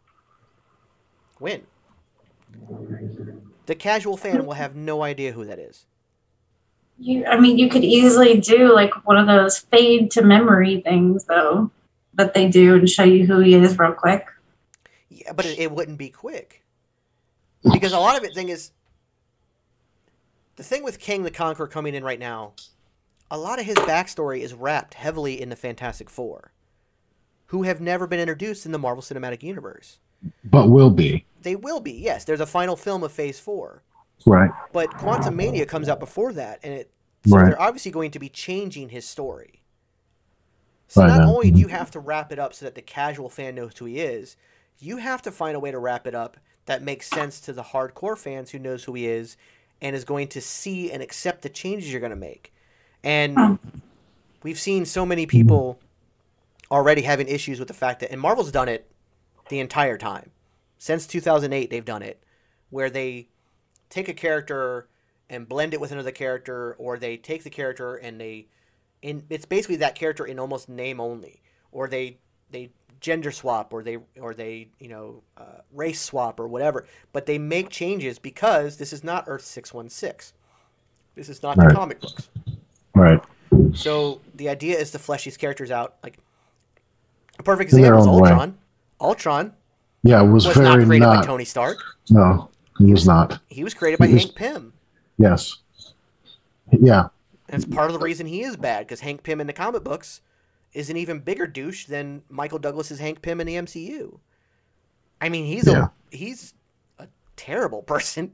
When? The casual fan will have no idea who that is. You, I mean, you could easily do like one of those fade to memory things, though, that they do and show you who he is real quick. Yeah, but it, it wouldn't be quick. Because a lot of it thing is, the thing with King the Conqueror coming in right now, a lot of his backstory is wrapped heavily in the Fantastic Four, who have never been introduced in the Marvel Cinematic Universe. But will be. They will be, yes. There's a final film of Phase Four. Right. But Quantum Mania comes out before that, and it so Right. they're obviously going to be changing his story. So Right, not yeah. only do you have to wrap it up so that the casual fan knows who he is, you have to find a way to wrap it up that makes sense to the hardcore fans who knows who he is and is going to see and accept the changes you're going to make. And we've seen so many people already having issues with the fact that, and Marvel's done it the entire time. Since two thousand eight, they've done it, where they take a character and blend it with another character, or they take the character and they, in it's basically that character in almost name only, or they they gender swap, or they or they you know uh, race swap or whatever, but they make changes because this is not Earth six one six. This is not Right. the comic books. Right. So the idea is to flesh these characters out. Like a perfect In their example is own way. Ultron. Ultron Yeah, it was, was very not created not. by Tony Stark. No, he was not. He was created by He was- Hank Pym. Yes. Yeah. And it's part of the reason he is bad, because Hank Pym in the comic books is an even bigger douche than Michael Douglas's Hank Pym in the M C U. I mean, he's Yeah. a he's a terrible person.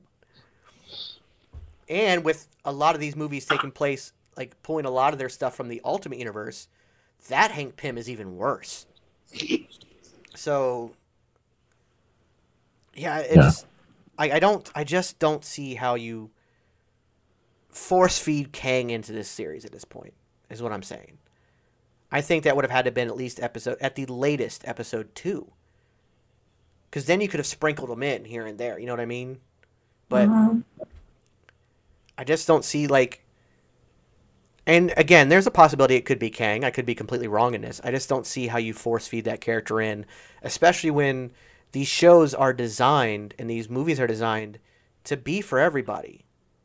And with a lot of these movies taking place, like pulling a lot of their stuff from the Ultimate Universe, that Hank Pym is even worse. So, yeah, it's Yeah. I, I don't I just don't see how you force feed Kang into this series at this point, is what I'm saying. I think that would have had to have been at least episode, at the latest, episode two. Because then you could have sprinkled them in here and there, you know what I mean? But Mhm. I just don't see, like... And again, there's a possibility it could be Kang. I could be completely wrong in this. I just don't see how you force feed that character in, especially when these shows are designed and these movies are designed to be for everybody.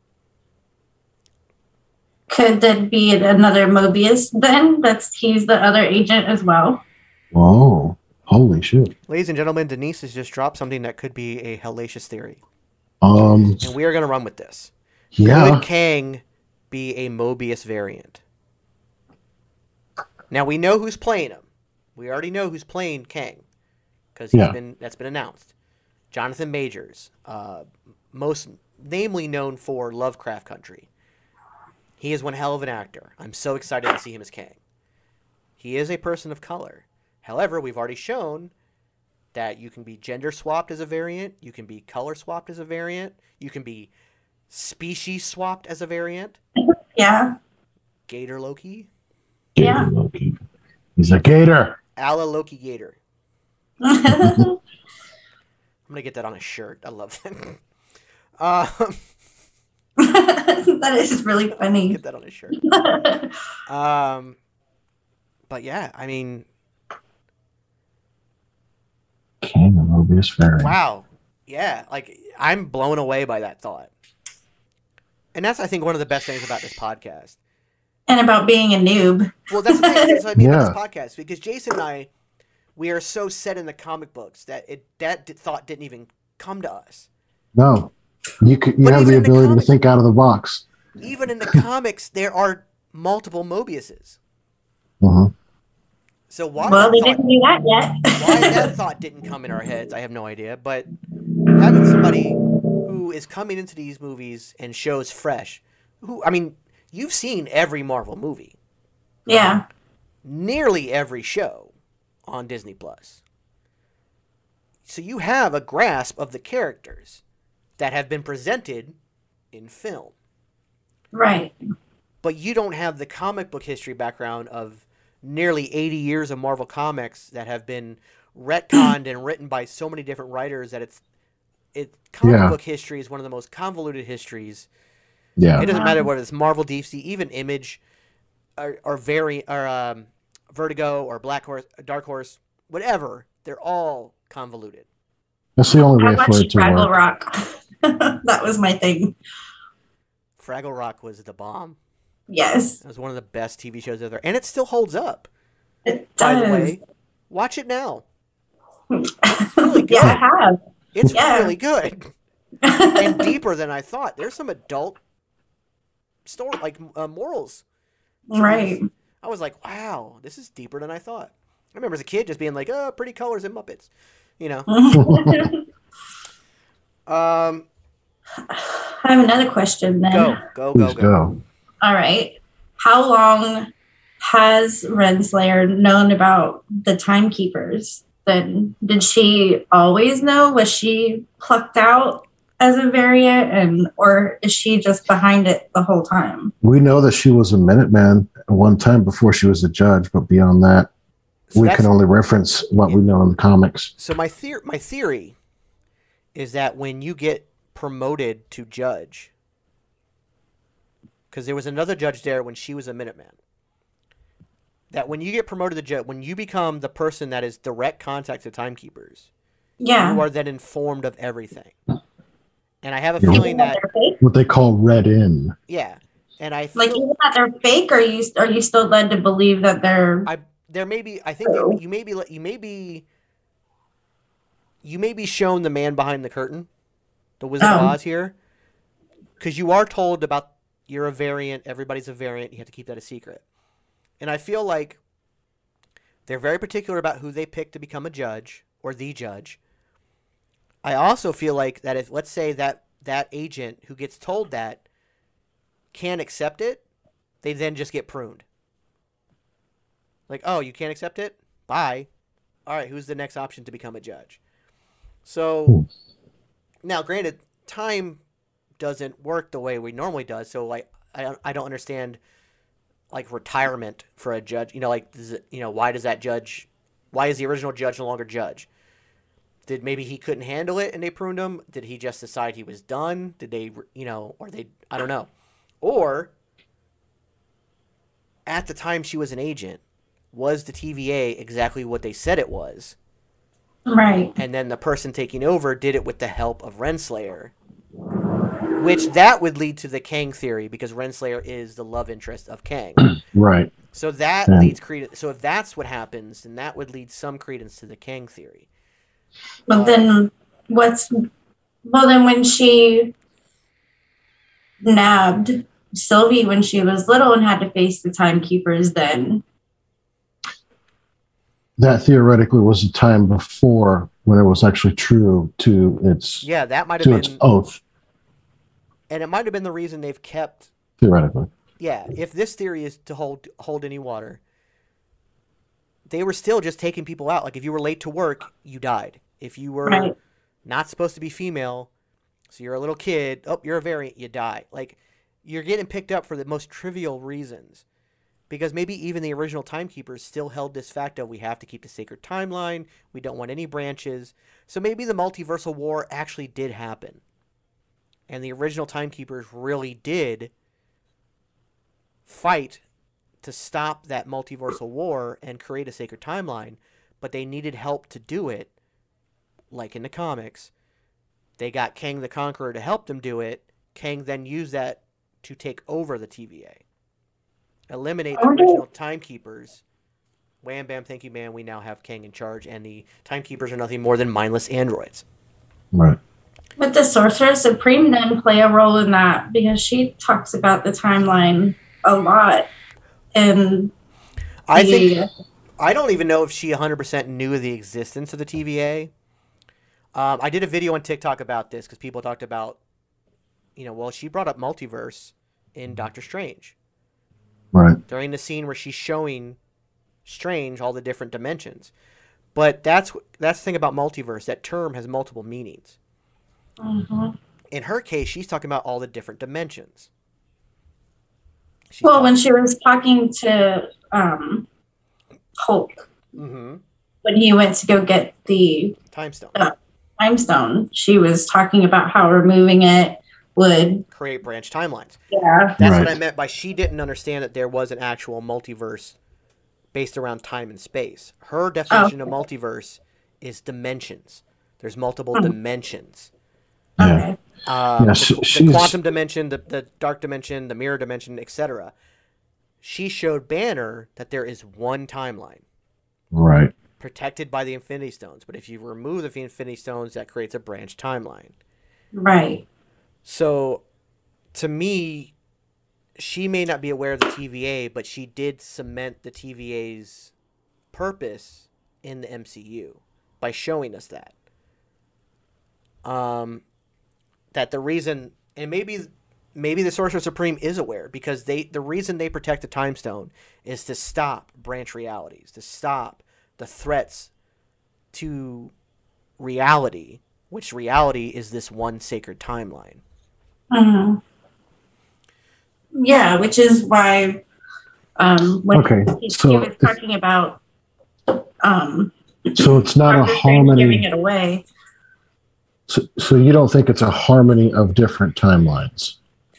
Could that be another Mobius then? That's he's the other agent as well. Whoa. Holy shit. Ladies and gentlemen, Denise has just dropped something that could be a hellacious theory. Um. And we are going to run with this. Yeah. Could Kang be a Mobius variant? Now, we know who's playing him. We already know who's playing Kang. Because Yeah. been that's been announced. Jonathan Majors. Uh, most namely known for Lovecraft Country. He is one hell of an actor. I'm so excited to see him as Kang. He is a person of color. However, we've already shown that you can be gender swapped as a variant. You can be color swapped as a variant. You can be species swapped as a variant. Yeah. Gator Loki. Yeah. Gator Loki. He's a gator. Ala Loki Gator. I'm going to get that on a shirt. I love that. um, That is really funny. get that on a shirt. Um, but yeah, I mean, King of Mobius variant. wow. Yeah, like I'm blown away by that thought. And that's, I think, one of the best things about this podcast And about being a noob. Well, that's the thing. That's what I mean Yeah. about this podcast, because Jason and I, we are so set in the comic books that it that d- thought didn't even come to us. No, you could, you But have even the in the ability comic- to think out of the box. Even in the comics, there are multiple Mobiuses. Uh-huh. So why Well, that they thought, didn't do that yet. why that thought didn't come in our heads, I have no idea. But having somebody who is coming into these movies and shows fresh, who I mean, you've seen every Marvel movie, Yeah. nearly every show on Disney Plus. So you have a grasp of the characters that have been presented in film. Right. But you don't have the comic book history background of nearly eighty years of Marvel Comics that have been retconned and written by so many different writers that it's it comic Yeah. book history is one of the most convoluted histories. Yeah. It doesn't matter what it's Marvel, D C, even Image, or, or very or um, Vertigo or Black Horse, Dark Horse, whatever. They're all convoluted. That's the only I way for it watched to Fraggle work. Rock. That was my thing. Fraggle Rock was the bomb. Yes. It was one of the best T V shows ever, and it still holds up. It By does. the way, watch it now. really good. Yeah, I have. It's Yeah. really good and deeper than I thought. There's some adult story, like uh, morals. Right. I was like, wow, this is deeper than I thought. I remember as a kid just being like, oh, pretty colors and Muppets, you know. Um, I have another question then. go, go, go, Please go. go. All right. How long has Renslayer known about the timekeepers? Then did she always know? Was she plucked out as a variant, and or is she just behind it the whole time? We know that she was a Minuteman at one time before she was a judge, but beyond that, So we that's- can only reference what we know in the comics. So my theory, my theory is that when you get promoted to judge, because there was another judge there when she was a Minuteman, that when you get promoted to judge, when you become the person that is direct contact to timekeepers, Yeah. you are then informed of everything. And I have a Yeah. feeling Even that that, they're fake? What they call read in. yeah, and I Like feel, even that they're fake, or are you are you still led to believe that they're I there may be, I think that you may be, you may be, you may be shown the man behind the curtain, the Wizard of Oh. Oz here, because you are told about you're a variant, everybody's a variant, you have to keep that a secret. And I feel like they're very particular about who they pick to become a judge or the judge. I also feel like that if, let's say that that agent who gets told that can't accept it, they then just get pruned. Like, oh, you can't accept it? Bye. All right, who's the next option to become a judge? So, now granted, time doesn't work the way we normally does. So, like, I don't, I don't understand, like, retirement for a judge. You know, like, does it, you know, why does that judge, why is the original judge no longer judge? Did maybe he couldn't handle it and they pruned him? Did he just decide he was done? Did they, you know, or they, I don't know. Or, at the time she was an agent, was the T V A exactly what they said it was? right? And then the person taking over did it with the help of Renslayer. Which that would lead to the Kang theory, because Renslayer is the love interest of Kang. Right. So that Yeah. leads credence. So if that's what happens, then that would lead some credence to the Kang theory. But then what's well then when she nabbed Sylvie when she was little and had to face the timekeepers, then That theoretically was a time before when it was actually true to its Yeah, that might to have its been, oath, and it might have been the reason they've kept. theoretically. Yeah, if this theory is to hold hold any water, they were still just taking people out. Like if you were late to work, you died. If you were Right. not supposed to be female, so you're a little kid, oh, you're a variant, you die. Like you're getting picked up for the most trivial reasons. Because maybe even the original timekeepers still held this fact of we have to keep the sacred timeline, we don't want any branches. So maybe the multiversal war actually did happen. And the original timekeepers really did fight to stop that multiversal war and create a sacred timeline, but they needed help to do it, like in the comics. They got Kang the Conqueror to help them do it. Kang then used that to take over the T V A. eliminate the original timekeepers, wham bam, thank you, man, we now have Kang in charge, and the timekeepers are nothing more than mindless androids. Right. But the Sorcerer Supreme then play a role in that because she talks about the timeline a lot. And I think I don't even know if she one hundred percent knew of the existence of the T V A. Um, I did a video on TikTok about this because people talked about, you know, well, she brought up multiverse in Doctor Strange. Right. During the scene where she's showing Strange all the different dimensions. But that's that's the thing about multiverse. That term has multiple meanings. Mm-hmm. In her case, she's talking about all the different dimensions. She's well, talking- when she was talking to um, Hulk, mm-hmm. when he went to go get the Time Stone. Uh, time stone, she was talking about how removing it would create branch timelines. Yeah. That's Right. what I meant by she didn't understand that there was an actual multiverse based around time and space. Her definition Oh. of multiverse is dimensions. There's multiple Hmm. dimensions. Yeah. Okay. Um, Yeah, she- the, the she's- quantum dimension, the, the dark dimension, the mirror dimension, et cetera. She showed Banner that there is one timeline Right. protected by the Infinity Stones. But if you remove the Infinity Stones, that creates a branch timeline. Right. So, to me, she may not be aware of the T V A, but she did cement the T V A's purpose in the M C U by showing us that. Um, that the reason, and maybe maybe the Sorcerer Supreme is aware, because they the reason they protect the Time Stone is to stop branch realities, to stop the threats to reality, which reality is this one sacred timeline. hmm Yeah, which is why um, when Okay, he, so he was if- talking about um, So it's not a Doctor Strange giving harmony. it away. So, so you don't think it's a harmony of different timelines?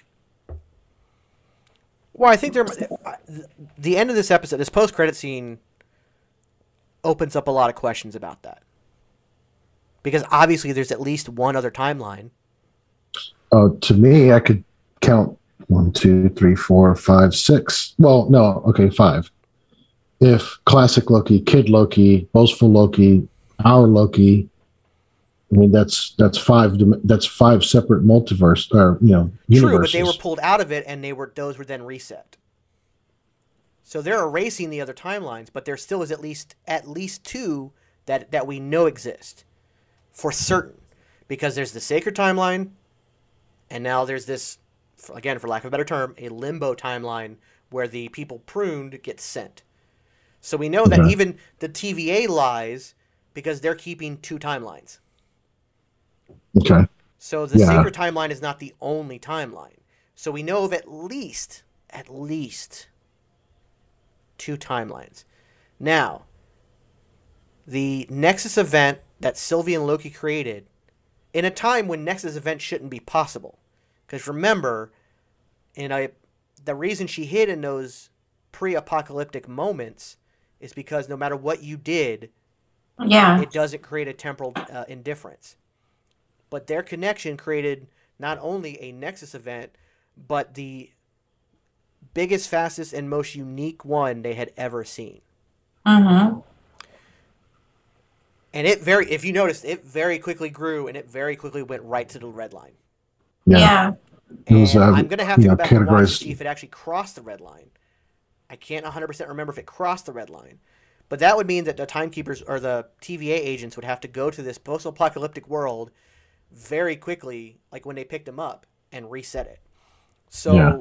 Well, I think there. The end of this episode, this post-credit scene, opens up a lot of questions about that, because obviously there's at least one other timeline. Uh, to me, I could count one, two, three, four, five, six. Well, no, okay, five. If classic Loki, Kid Loki, boastful Loki, our Loki, I mean that's that's five. dim- That's five separate multiverse or you know universes. True, but they were pulled out of it, and they were those were then reset. So they're erasing the other timelines, but there still is at least at least two that that we know exist for certain, because there's the sacred timeline, and now there's this, again, for lack of a better term, a limbo timeline where the people pruned get sent. So we know that Okay. even the T V A lies because they're keeping two timelines. Okay. So the Yeah. sacred timeline is not the only timeline. So we know of at least, at least two timelines. Now, the Nexus event that Sylvie and Loki created in a time when Nexus events shouldn't be possible. Because remember, in a, the reason she hid in those pre-apocalyptic moments is because no matter what you did, Yeah. it doesn't create a temporal uh, indifference. But their connection created not only a Nexus event, but the biggest, fastest, and most unique one they had ever seen. Mm-hmm. And it very, if you noticed, it very quickly grew, and it very quickly went right to the red line. Yeah. Yeah. It was, And uh, I'm going to have to you go know, back and watch to categorized- see if it actually crossed the red line. I can't one hundred percent remember if it crossed the red line. But that would mean that the timekeepers or the T V A agents would have to go to this post-apocalyptic world very quickly, like when they picked them up, and reset it. So Yeah.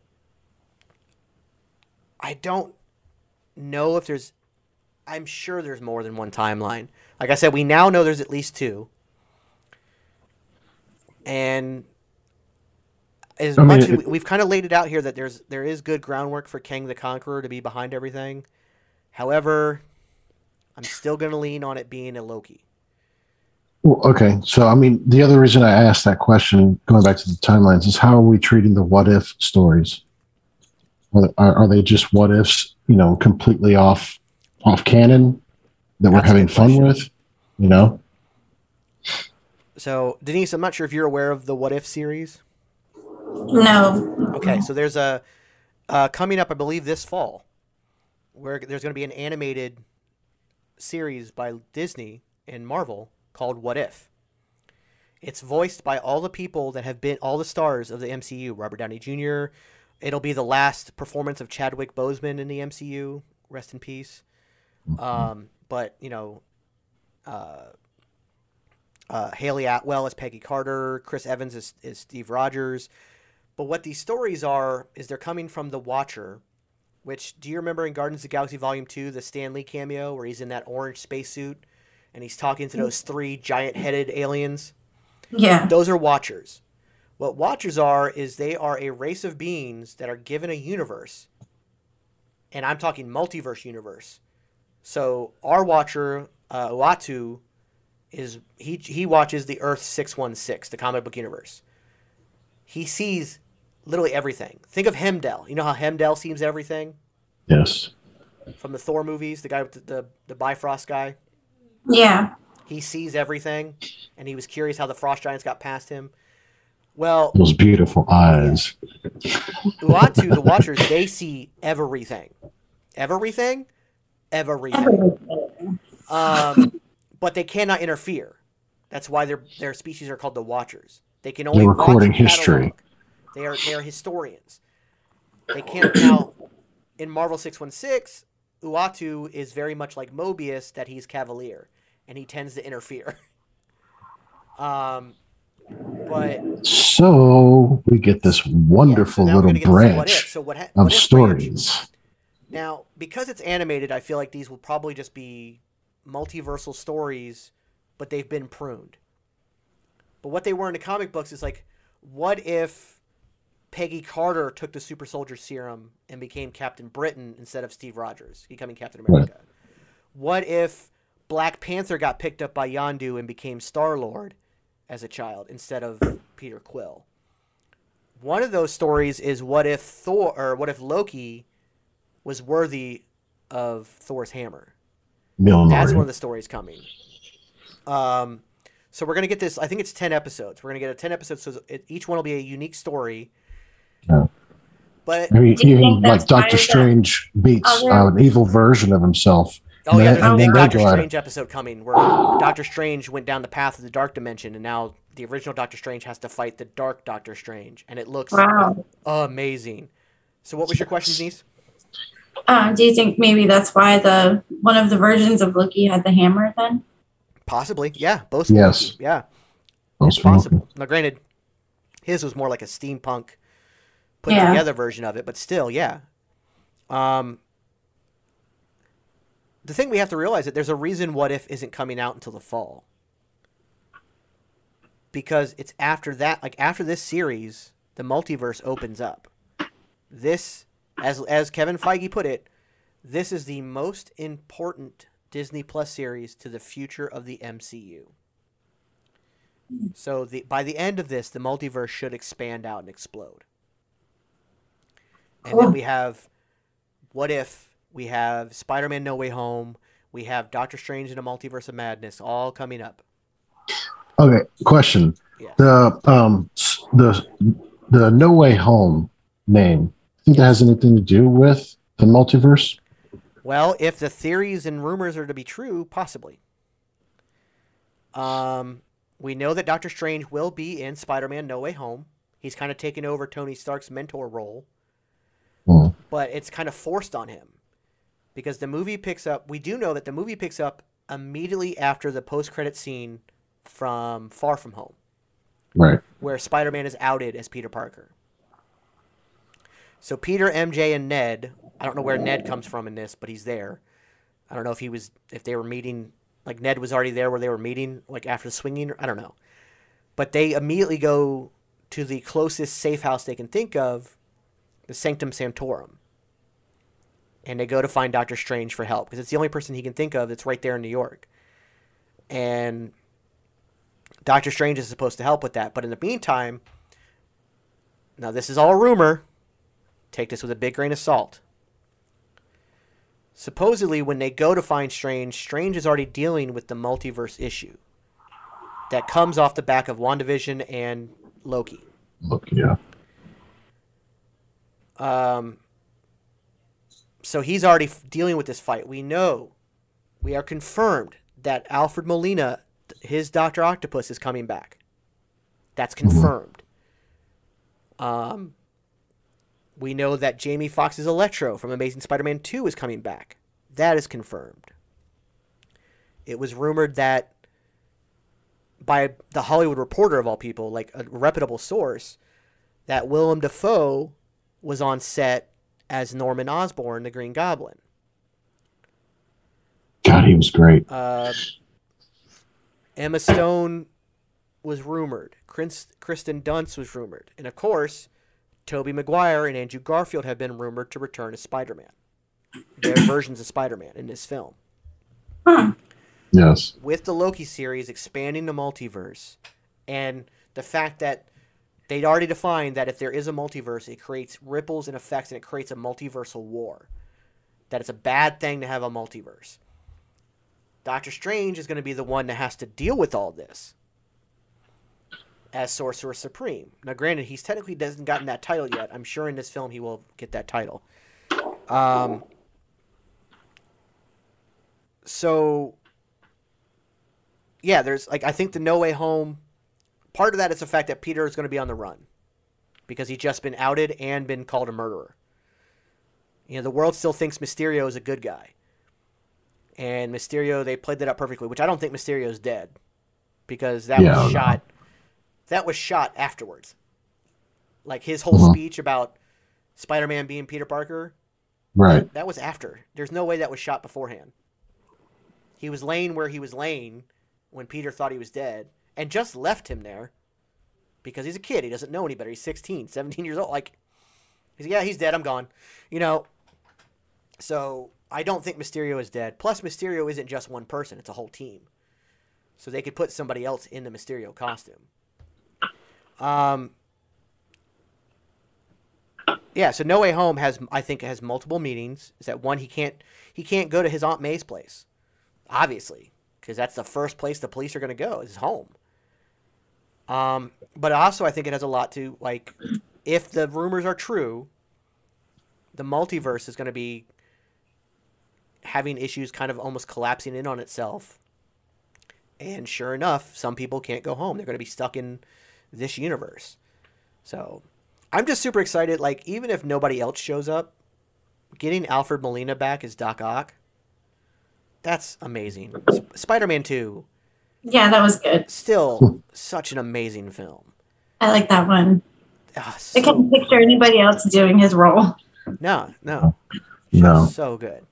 I don't know if there's... I'm sure there's more than one timeline. Like I said, we now know there's at least two. And as I mean, much as it- we, we've kind of laid it out here that there's there is good groundwork for Kang the Conqueror to be behind everything. However, I'm still going to lean on it being a Loki. Well, okay, so I mean, the other reason I asked that question, going back to the timelines, is how are we treating the what if stories? Are, are, are they just what ifs, you know, completely off off canon that we're That's a having good fun question. with? You know, So, Denise, I'm not sure if you're aware of the What If series. No. Okay, so there's a uh, coming up, I believe, this fall, where there's going to be an animated series by Disney and Marvel called What If. It's voiced by all the people that have been all the stars of the M C U. Robert Downey Junior It'll be the last performance of Chadwick Boseman in the M C U. Rest in peace. Um, but you know, uh, uh, Haley Atwell as Peggy Carter, Chris Evans is, is Steve Rogers. But what these stories are is they're coming from The Watcher, which, do you remember in Guardians of the Galaxy Volume two, the Stan Lee cameo where he's in that orange spacesuit and he's talking to those three giant-headed aliens? Yeah. Those are Watchers. What Watchers are is they are a race of beings that are given a universe. And I'm talking multiverse universe. So our Watcher, uh, Uatu, is he he watches the Earth six one six, the comic book universe. He sees literally everything. Think of Heimdall. You know how Heimdall sees everything? Yes. From the Thor movies, the guy with the, the, the Bifrost guy. Yeah. He sees everything, and he was curious how the Frost Giants got past him. Well, those beautiful eyes. Uatu, the Watchers, they see everything. Everything? Everything. Um, but they cannot interfere. That's why their their species are called the Watchers. They can only They're recording watch and history. catalog. They are they are historians. They can't now. In Marvel six one six, Uatu is very much like Mobius, that he's Cavalier, and he tends to interfere. Um, but so we get this wonderful yeah, so little get branch what if. So what ha- of what if stories. Branch. Now, because it's animated, I feel like these will probably just be multiversal stories, but they've been pruned. But what they were in the comic books is like, what if Peggy Carter took the super soldier serum and became Captain Britain instead of Steve Rogers becoming Captain America? Right. What if Black Panther got picked up by Yondu and became Star-Lord as a child instead of Peter Quill? One of those stories is what if Thor or what if Loki was worthy of Thor's hammer. Mjolnir. That's one of the stories coming. Um, so we're gonna get this. I think it's ten episodes. We're gonna get a ten episodes. So it, each one will be a unique story. Yeah. But maybe even like Doctor Strange beats uh, an evil version of himself. Oh yeah, there's a big Doctor Strange episode coming where Doctor Strange went down the path of the dark dimension, and now the original Doctor Strange has to fight the dark Doctor Strange, and it looks wow. amazing. So, what was your question, Denise? Uh, do you think maybe that's why the one of the versions of Loki had the hammer then? Possibly, yeah. Both. Yes. Loki. Yeah. Most it's possible. Loki. Now, granted, his was more like a steampunk put yeah. together version of it, but still, yeah. Um. The thing we have to realize that there's a reason What If isn't coming out until the fall. Because it's after that, like after this series, the multiverse opens up. This, as as Kevin Feige put it, this is the most important Disney Plus series to the future of the M C U. So the by the end of this, the multiverse should expand out and explode. And then we have What If. We have Spider-Man No Way Home. We have Doctor Strange in a Multiverse of Madness all coming up. Okay, question. Yeah. The um the the No Way Home name, I think that has anything to do with the multiverse? Well, if the theories and rumors are to be true, possibly. Um, we know that Doctor Strange will be in Spider-Man No Way Home. He's kind of taken over Tony Stark's mentor role. Hmm. But it's kind of forced on him. Because the movie picks up, we do know that the movie picks up immediately after the post-credit scene from Far From Home. Right. Where Spider-Man is outed as Peter Parker. So Peter, M J, and Ned, I don't know where Ned comes from in this, but he's there. I don't know if he was, if they were meeting, like Ned was already there where they were meeting, like after the swinging, I don't know. But they immediately go to the closest safe house they can think of, the Sanctum Sanctorum. And they go to find Doctor Strange for help because it's the only person he can think of that's right there in New York. And Doctor Strange is supposed to help with that. But in the meantime, now this is all a rumor. Take this with a big grain of salt. Supposedly, when they go to find Strange, Strange is already dealing with the multiverse issue that comes off the back of WandaVision and Loki. Loki, yeah. Um... so he's already f- dealing with this fight. We know, we are confirmed that Alfred Molina, his Doctor Octopus, is coming back. That's confirmed. Mm-hmm. Um, we know that Jamie Foxx's Electro from Amazing Spider-Man two is coming back. That is confirmed. It was rumored that by the Hollywood Reporter of all people, like a reputable source, that Willem Dafoe was on set as Norman Osborn, the Green Goblin. God, he was great. Uh, Emma Stone was rumored. Chris, Kristen Dunst was rumored. And of course, Tobey Maguire and Andrew Garfield have been rumored to return as Spider-Man. Their versions of Spider-Man in this film. Huh. Yes. With the Loki series expanding the multiverse and the fact that they'd already defined that if there is a multiverse, it creates ripples and effects and it creates a multiversal war. That it's a bad thing to have a multiverse. Doctor Strange is going to be the one that has to deal with all this as Sorcerer Supreme. Now, granted, he's technically hasn't gotten that title yet. I'm sure in this film he will get that title. Um, so, yeah, there's, like, I think the No Way Home, part of that is the fact that Peter is going to be on the run because he's just been outed and been called a murderer. You know, the world still thinks Mysterio is a good guy. And Mysterio, they played that up perfectly, which I don't think Mysterio's dead because that Yeah, was no. shot. That was shot afterwards. Like his whole Uh-huh. speech about Spider-Man being Peter Parker, Right. that, that was after. There's no way that was shot beforehand. He was laying where he was laying when Peter thought he was dead and just left him there because he's a kid. He doesn't know any better. He's sixteen, seventeen years old. Like, he's yeah, he's dead. I'm gone. You know, so I don't think Mysterio is dead. Plus, Mysterio isn't just one person. It's a whole team. So they could put somebody else in the Mysterio costume. Um, yeah, so No Way Home has, I think, has multiple meanings. Is that one, he can't he can't go to his Aunt May's place, obviously, because that's the first place the police are going to go, is his home. Um, but also, I think it has a lot to, like, if the rumors are true, the multiverse is going to be having issues kind of almost collapsing in on itself. And sure enough, some people can't go home. They're going to be stuck in this universe. So I'm just super excited. Like, even if nobody else shows up, getting Alfred Molina back as Doc Ock, that's amazing. Sp- Spider-Man two, Yeah, that was good. still such an amazing film. I like that one. Ah, I so, can't picture anybody else doing his role. no, no. No. Just so good.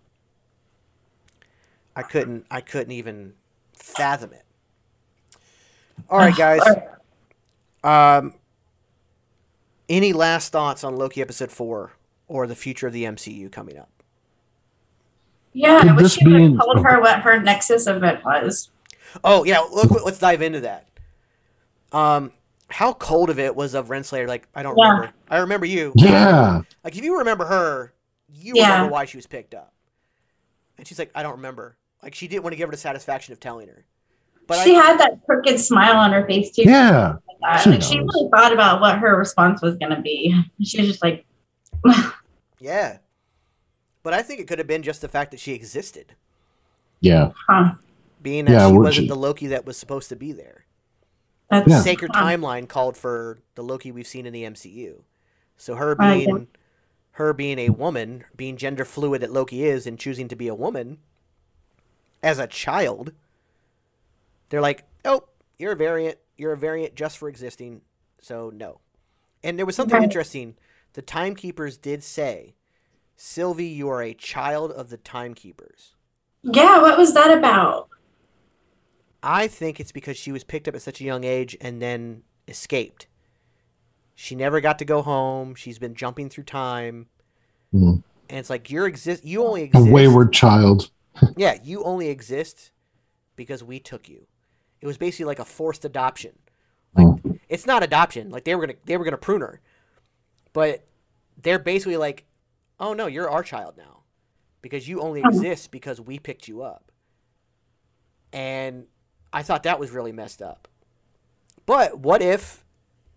I couldn't I couldn't even fathom it. All right, guys. Um, any last thoughts on Loki episode four or the future of the M C U coming up? Yeah, I Could wish this you would be have in- told her what her Nexus event was. Oh yeah, look, let's dive into that. Um, how cold of it was of Renslayer? Like, I don't Yeah. remember. I remember you. Yeah. Like, if you remember her, you Yeah. remember why she was picked up. And she's like, I don't remember. Like, she didn't want to give her the satisfaction of telling her. But She I, had that crooked smile on her face too. Yeah. Like, She like, she knows. really thought about what her response was going to be. She was just like, yeah. But I think it could have been just the fact that she existed. Yeah. huh. Being that Yeah, she would wasn't she- the Loki that was supposed to be there. That's Yeah. Sacred huh. timeline called for the Loki we've seen in the M C U. So her Right. being her being a woman, being gender fluid that Loki is, and choosing to be a woman as a child, they're like, oh, you're a variant. You're a variant just for existing. So no. And there was something Right. interesting. The Timekeepers did say, Sylvie, you are a child of the Timekeepers. Yeah, what was that about? I think it's because she was picked up at such a young age and then escaped. She never got to go home. She's been jumping through time. Mm. And it's like, you're exist you only A exist. wayward child. Yeah, you only exist because we took you. It was basically like a forced adoption. Like, Mm. it's not adoption. Like, they were gonna they were gonna prune her. But they're basically like, oh no, you're our child now. Because you only exist because we picked you up. And I thought that was really messed up. But what if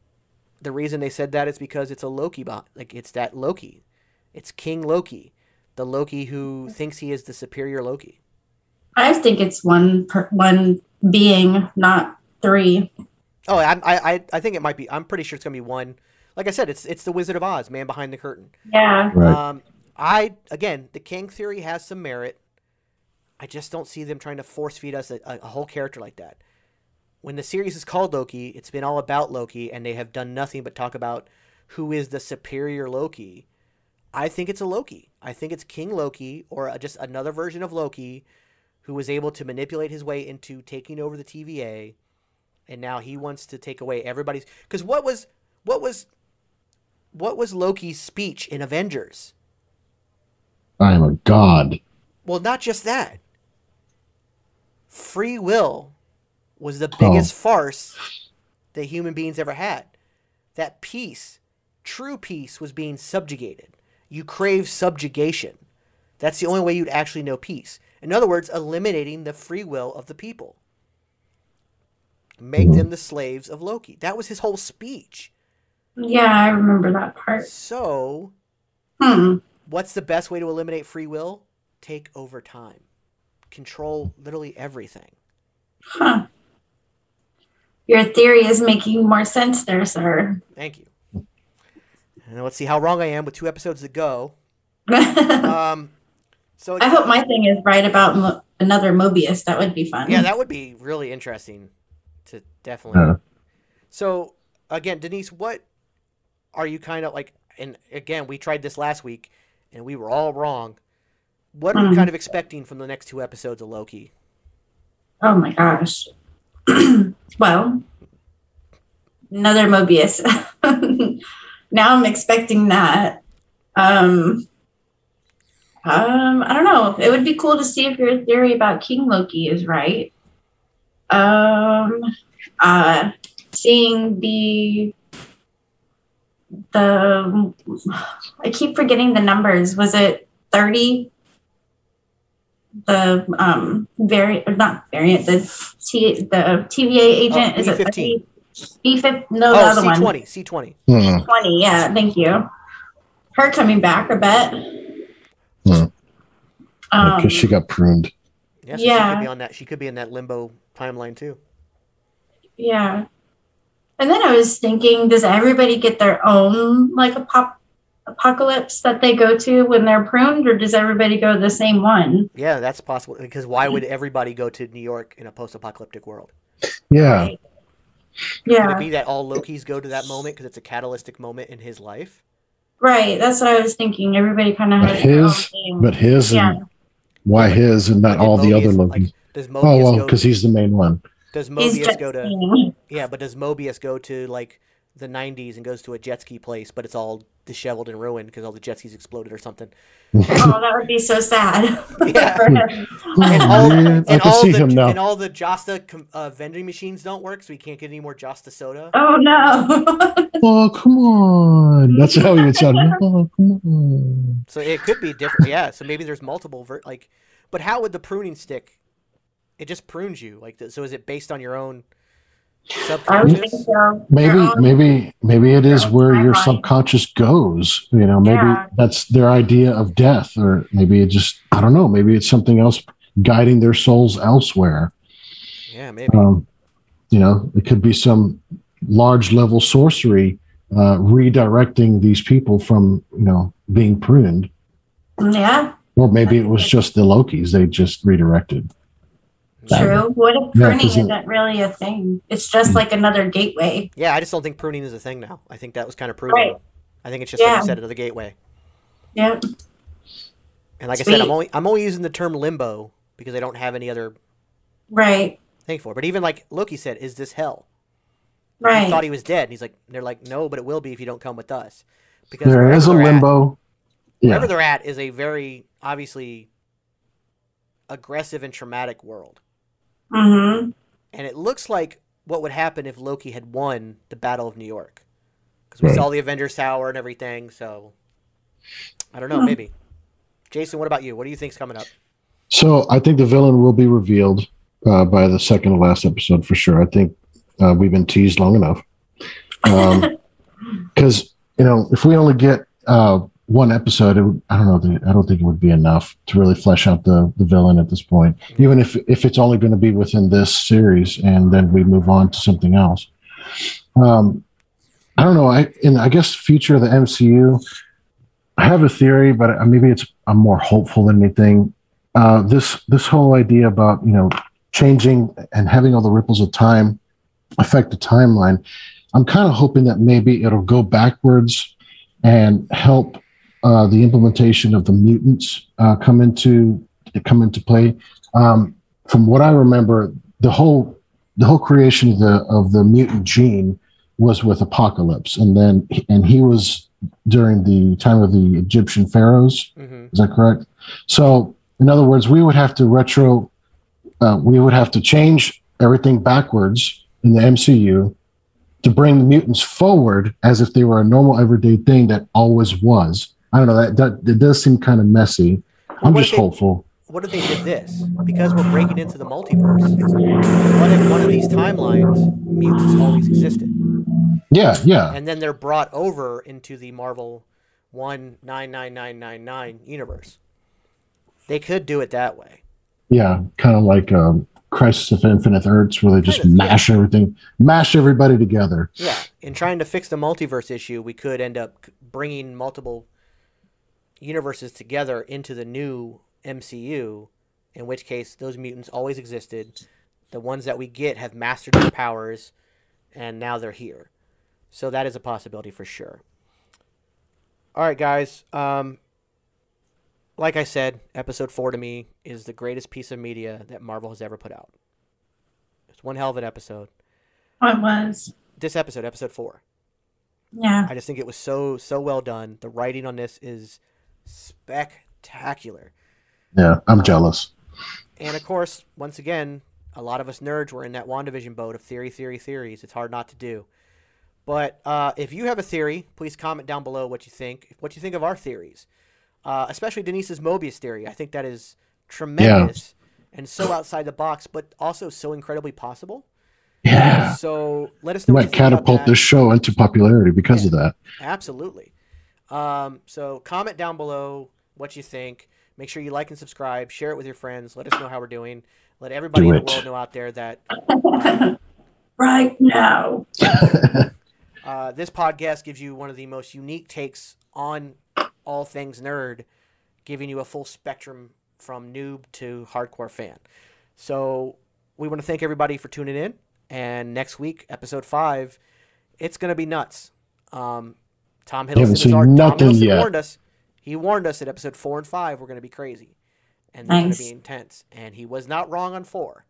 the reason they said that is because it's a Loki bot, like it's that Loki. It's King Loki. The Loki who thinks he is the superior Loki. I think it's one per, one being, not three. Oh, I, I I think it might be. I'm pretty sure it's gonna be one. Like I said, it's it's the Wizard of Oz, man behind the curtain. Yeah. Right. Um, I again, the King theory has some merit. I just don't see them trying to force feed us a, a whole character like that. When the series is called Loki, it's been all about Loki, and they have done nothing but talk about who is the superior Loki. I think it's a Loki. I think it's King Loki, or a, just another version of Loki, who was able to manipulate his way into taking over the T V A, and now he wants to take away everybody's. Because what was what was what was Loki's speech in Avengers? I am a god. Well, not just that. Free will was the biggest Oh. farce that human beings ever had. That peace, true peace, was being subjugated. You crave subjugation. That's the only way you'd actually know peace. In other words, eliminating the free will of the people. Make them the slaves of Loki. That was his whole speech. Yeah, I remember that part. So, Hmm. what's the best way to eliminate free will? Take over time. Control literally everything. Huh. Your theory is making more sense there, sir. Thank you. And let's see how wrong I am with two episodes to go. I Um, so hope my thing is right about Mo- another Mobius. That would be fun. yeah, that would be really interesting to definitely. Yeah. So again, Denise, what are you kind of like? And again, we tried this last week, and we were all wrong. What are you Mhm. kind of expecting from the next two episodes of Loki? Oh my gosh. Well, another Mobius. Now I'm expecting that. Um, um, I don't know. It would be cool to see if your theory about King Loki is right. Um, uh, seeing the the I keep forgetting the numbers. Was it thirty? The um variant, not variant, the T the T V A agent Oh, is it B fifteen. B fifteen? No, the Oh, other C one. twenty. C twenty. Hmm. twenty, yeah, thank you. Her coming back, I bet. Hmm. Um, Because she got pruned. Yeah, so she Yeah. could be on that. She could be in that limbo timeline too. yeah. And then I was thinking, does everybody get their own like a pop apocalypse that they go to when they're pruned, or does everybody go to the same one? Yeah, that's possible. Because why would everybody go to New York in a post-apocalyptic world? Yeah. Right. Could Yeah, it be that all Lokis go to that moment because it's a catalytic moment in his life? right. That's what I was thinking. Everybody kind of But has their own his, thing. but his, Yeah. and why his and not Like, all did the other Mobius- Lokis? like, does Mobius Oh well, go? because he's the main one. Does He's Mobius just go to? saying. Yeah, but does Mobius go to like the nineties and goes to a jet ski place, but it's all disheveled and ruined because all the jet skis exploded or something? Oh, that would be so sad. Yeah. For him. And all, Man, I and can all see the him now. and all the Josta com- uh, vending machines don't work, so we can't get any more Josta soda. Oh no. Oh come on! That's how he would sound. Oh come on! So it could be different. Yeah. So maybe there's multiple ver- like, but how would the pruning stick? It just prunes you. Like, th- so is it based on your own I would think subconscious? so. Maybe, Their own- maybe, maybe it is own where your timeline. subconscious goes. You know, maybe Yeah. that's their idea of death, or maybe it just I don't know. Maybe it's something else guiding their souls elsewhere. Yeah, maybe. Um, you know, it could be some large level sorcery uh, redirecting these people from you know being pruned, Yeah, or maybe it was just the Lokis they just redirected. true. What if Yeah, pruning 'cause it- isn't really a thing? It's just like another gateway. Yeah, I just don't think pruning is a thing now. I think that was kind of proven. Right. I think it's just like Yeah. you said, another gateway. Yep. And like I said, Sweet. I'm only I'm only using the term limbo because I don't have any other Right. thing for it. But even like Loki said, is this hell? He Right. thought he was dead. And he's like, they're like, no, but it will be if you don't come with us. Because There wherever is a they're at- limbo. wherever Yeah, they're at is a very obviously aggressive and traumatic world. Mm-hmm. And it looks like what would happen if Loki had won the Battle of New York. Because we Right. saw the Avengers Tower and everything, so I don't know, Hmm. maybe. Jason, what about you? What do you think's coming up? so I think the villain will be revealed uh, by the second to last episode for sure. I think uh, we've been teased long enough. Because you know, if we only get uh, one episode, it would, I don't know. I don't think it would be enough to really flesh out the the villain at this point. Even if if it's only going to be within this series, and then we move on to something else. Um, I don't know. I in I guess future of the M C U. I have a theory, but maybe it's I'm more hopeful than anything. Uh, this this whole idea about you know changing and having all the ripples of time affect the timeline. I'm kind of hoping that maybe it'll go backwards and help uh, the implementation of the mutants uh, come into come into play. Um, from what I remember, the whole the whole creation of the of the mutant gene was with Apocalypse, and then and he was during the time of the Egyptian pharaohs. Mm-hmm. Is that correct? So, in other words, we would have to retro, uh, we would have to change everything backwards in the M C U to bring the mutants forward as if they were a normal everyday thing that always was. I don't know. That, that it does seem kind of messy. Well, I'm just they, hopeful. What if they did this? Because we're breaking into the multiverse. What if one of these timelines mutants always existed? Yeah, yeah. And then they're brought over into the Marvel one nine nine nine nine nine universe. They could do it that way. Yeah, kind of like um, Crisis of Infinite Earths, where they just kind of, mash yeah. everything, mash everybody together. Yeah, in trying to fix the multiverse issue, we could end up bringing multiple universes together into the new M C U, in which case those mutants always existed. The ones that we get have mastered their powers, and now they're here. So that is a possibility for sure. All right, guys. Um, like I said, episode four to me is the greatest piece of media that Marvel has ever put out. It's one hell of an episode. Oh, it was. This episode, episode four. Yeah. I just think it was so, so well done. The writing on this is spectacular. Yeah, I'm jealous. And, of course, once again, a lot of us nerds were in that WandaVision boat of theory, theory, theories. It's hard not to do. But uh, if you have a theory, please comment down below what you think. What you think of our theories. Uh, especially Denise's Mobius theory. I think that is tremendous yeah. and so outside the box, but also so incredibly possible. Yeah. So let us know. You what might you think catapult about that. this show into popularity because yeah, of that. Absolutely. Um, so comment down below what you think. Make sure you like and subscribe. Share it with your friends. Let us know how we're doing. Let everybody Do in it. the world know out there that right now. uh, this podcast gives you one of the most unique takes on all things nerd, giving you a full spectrum from noob to hardcore fan. So we want to thank everybody for tuning in. And next week, episode five, it's going to be nuts. Um, Tom Hiddleston, is our, Tom Hiddleston yet. warned us. He warned us that episode four and five were going to be crazy. And they're nice. going to be intense. And he was not wrong on four.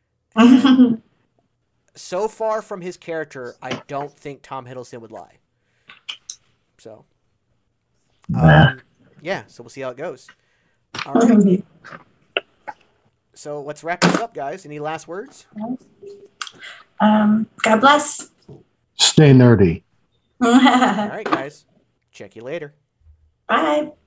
So far from his character, I don't think Tom Hiddleston would lie. So, um, yeah, so we'll see how it goes. All right. So let's wrap this up, guys. Any last words? Um, God bless. Stay nerdy. All right, guys. Check you later. Bye.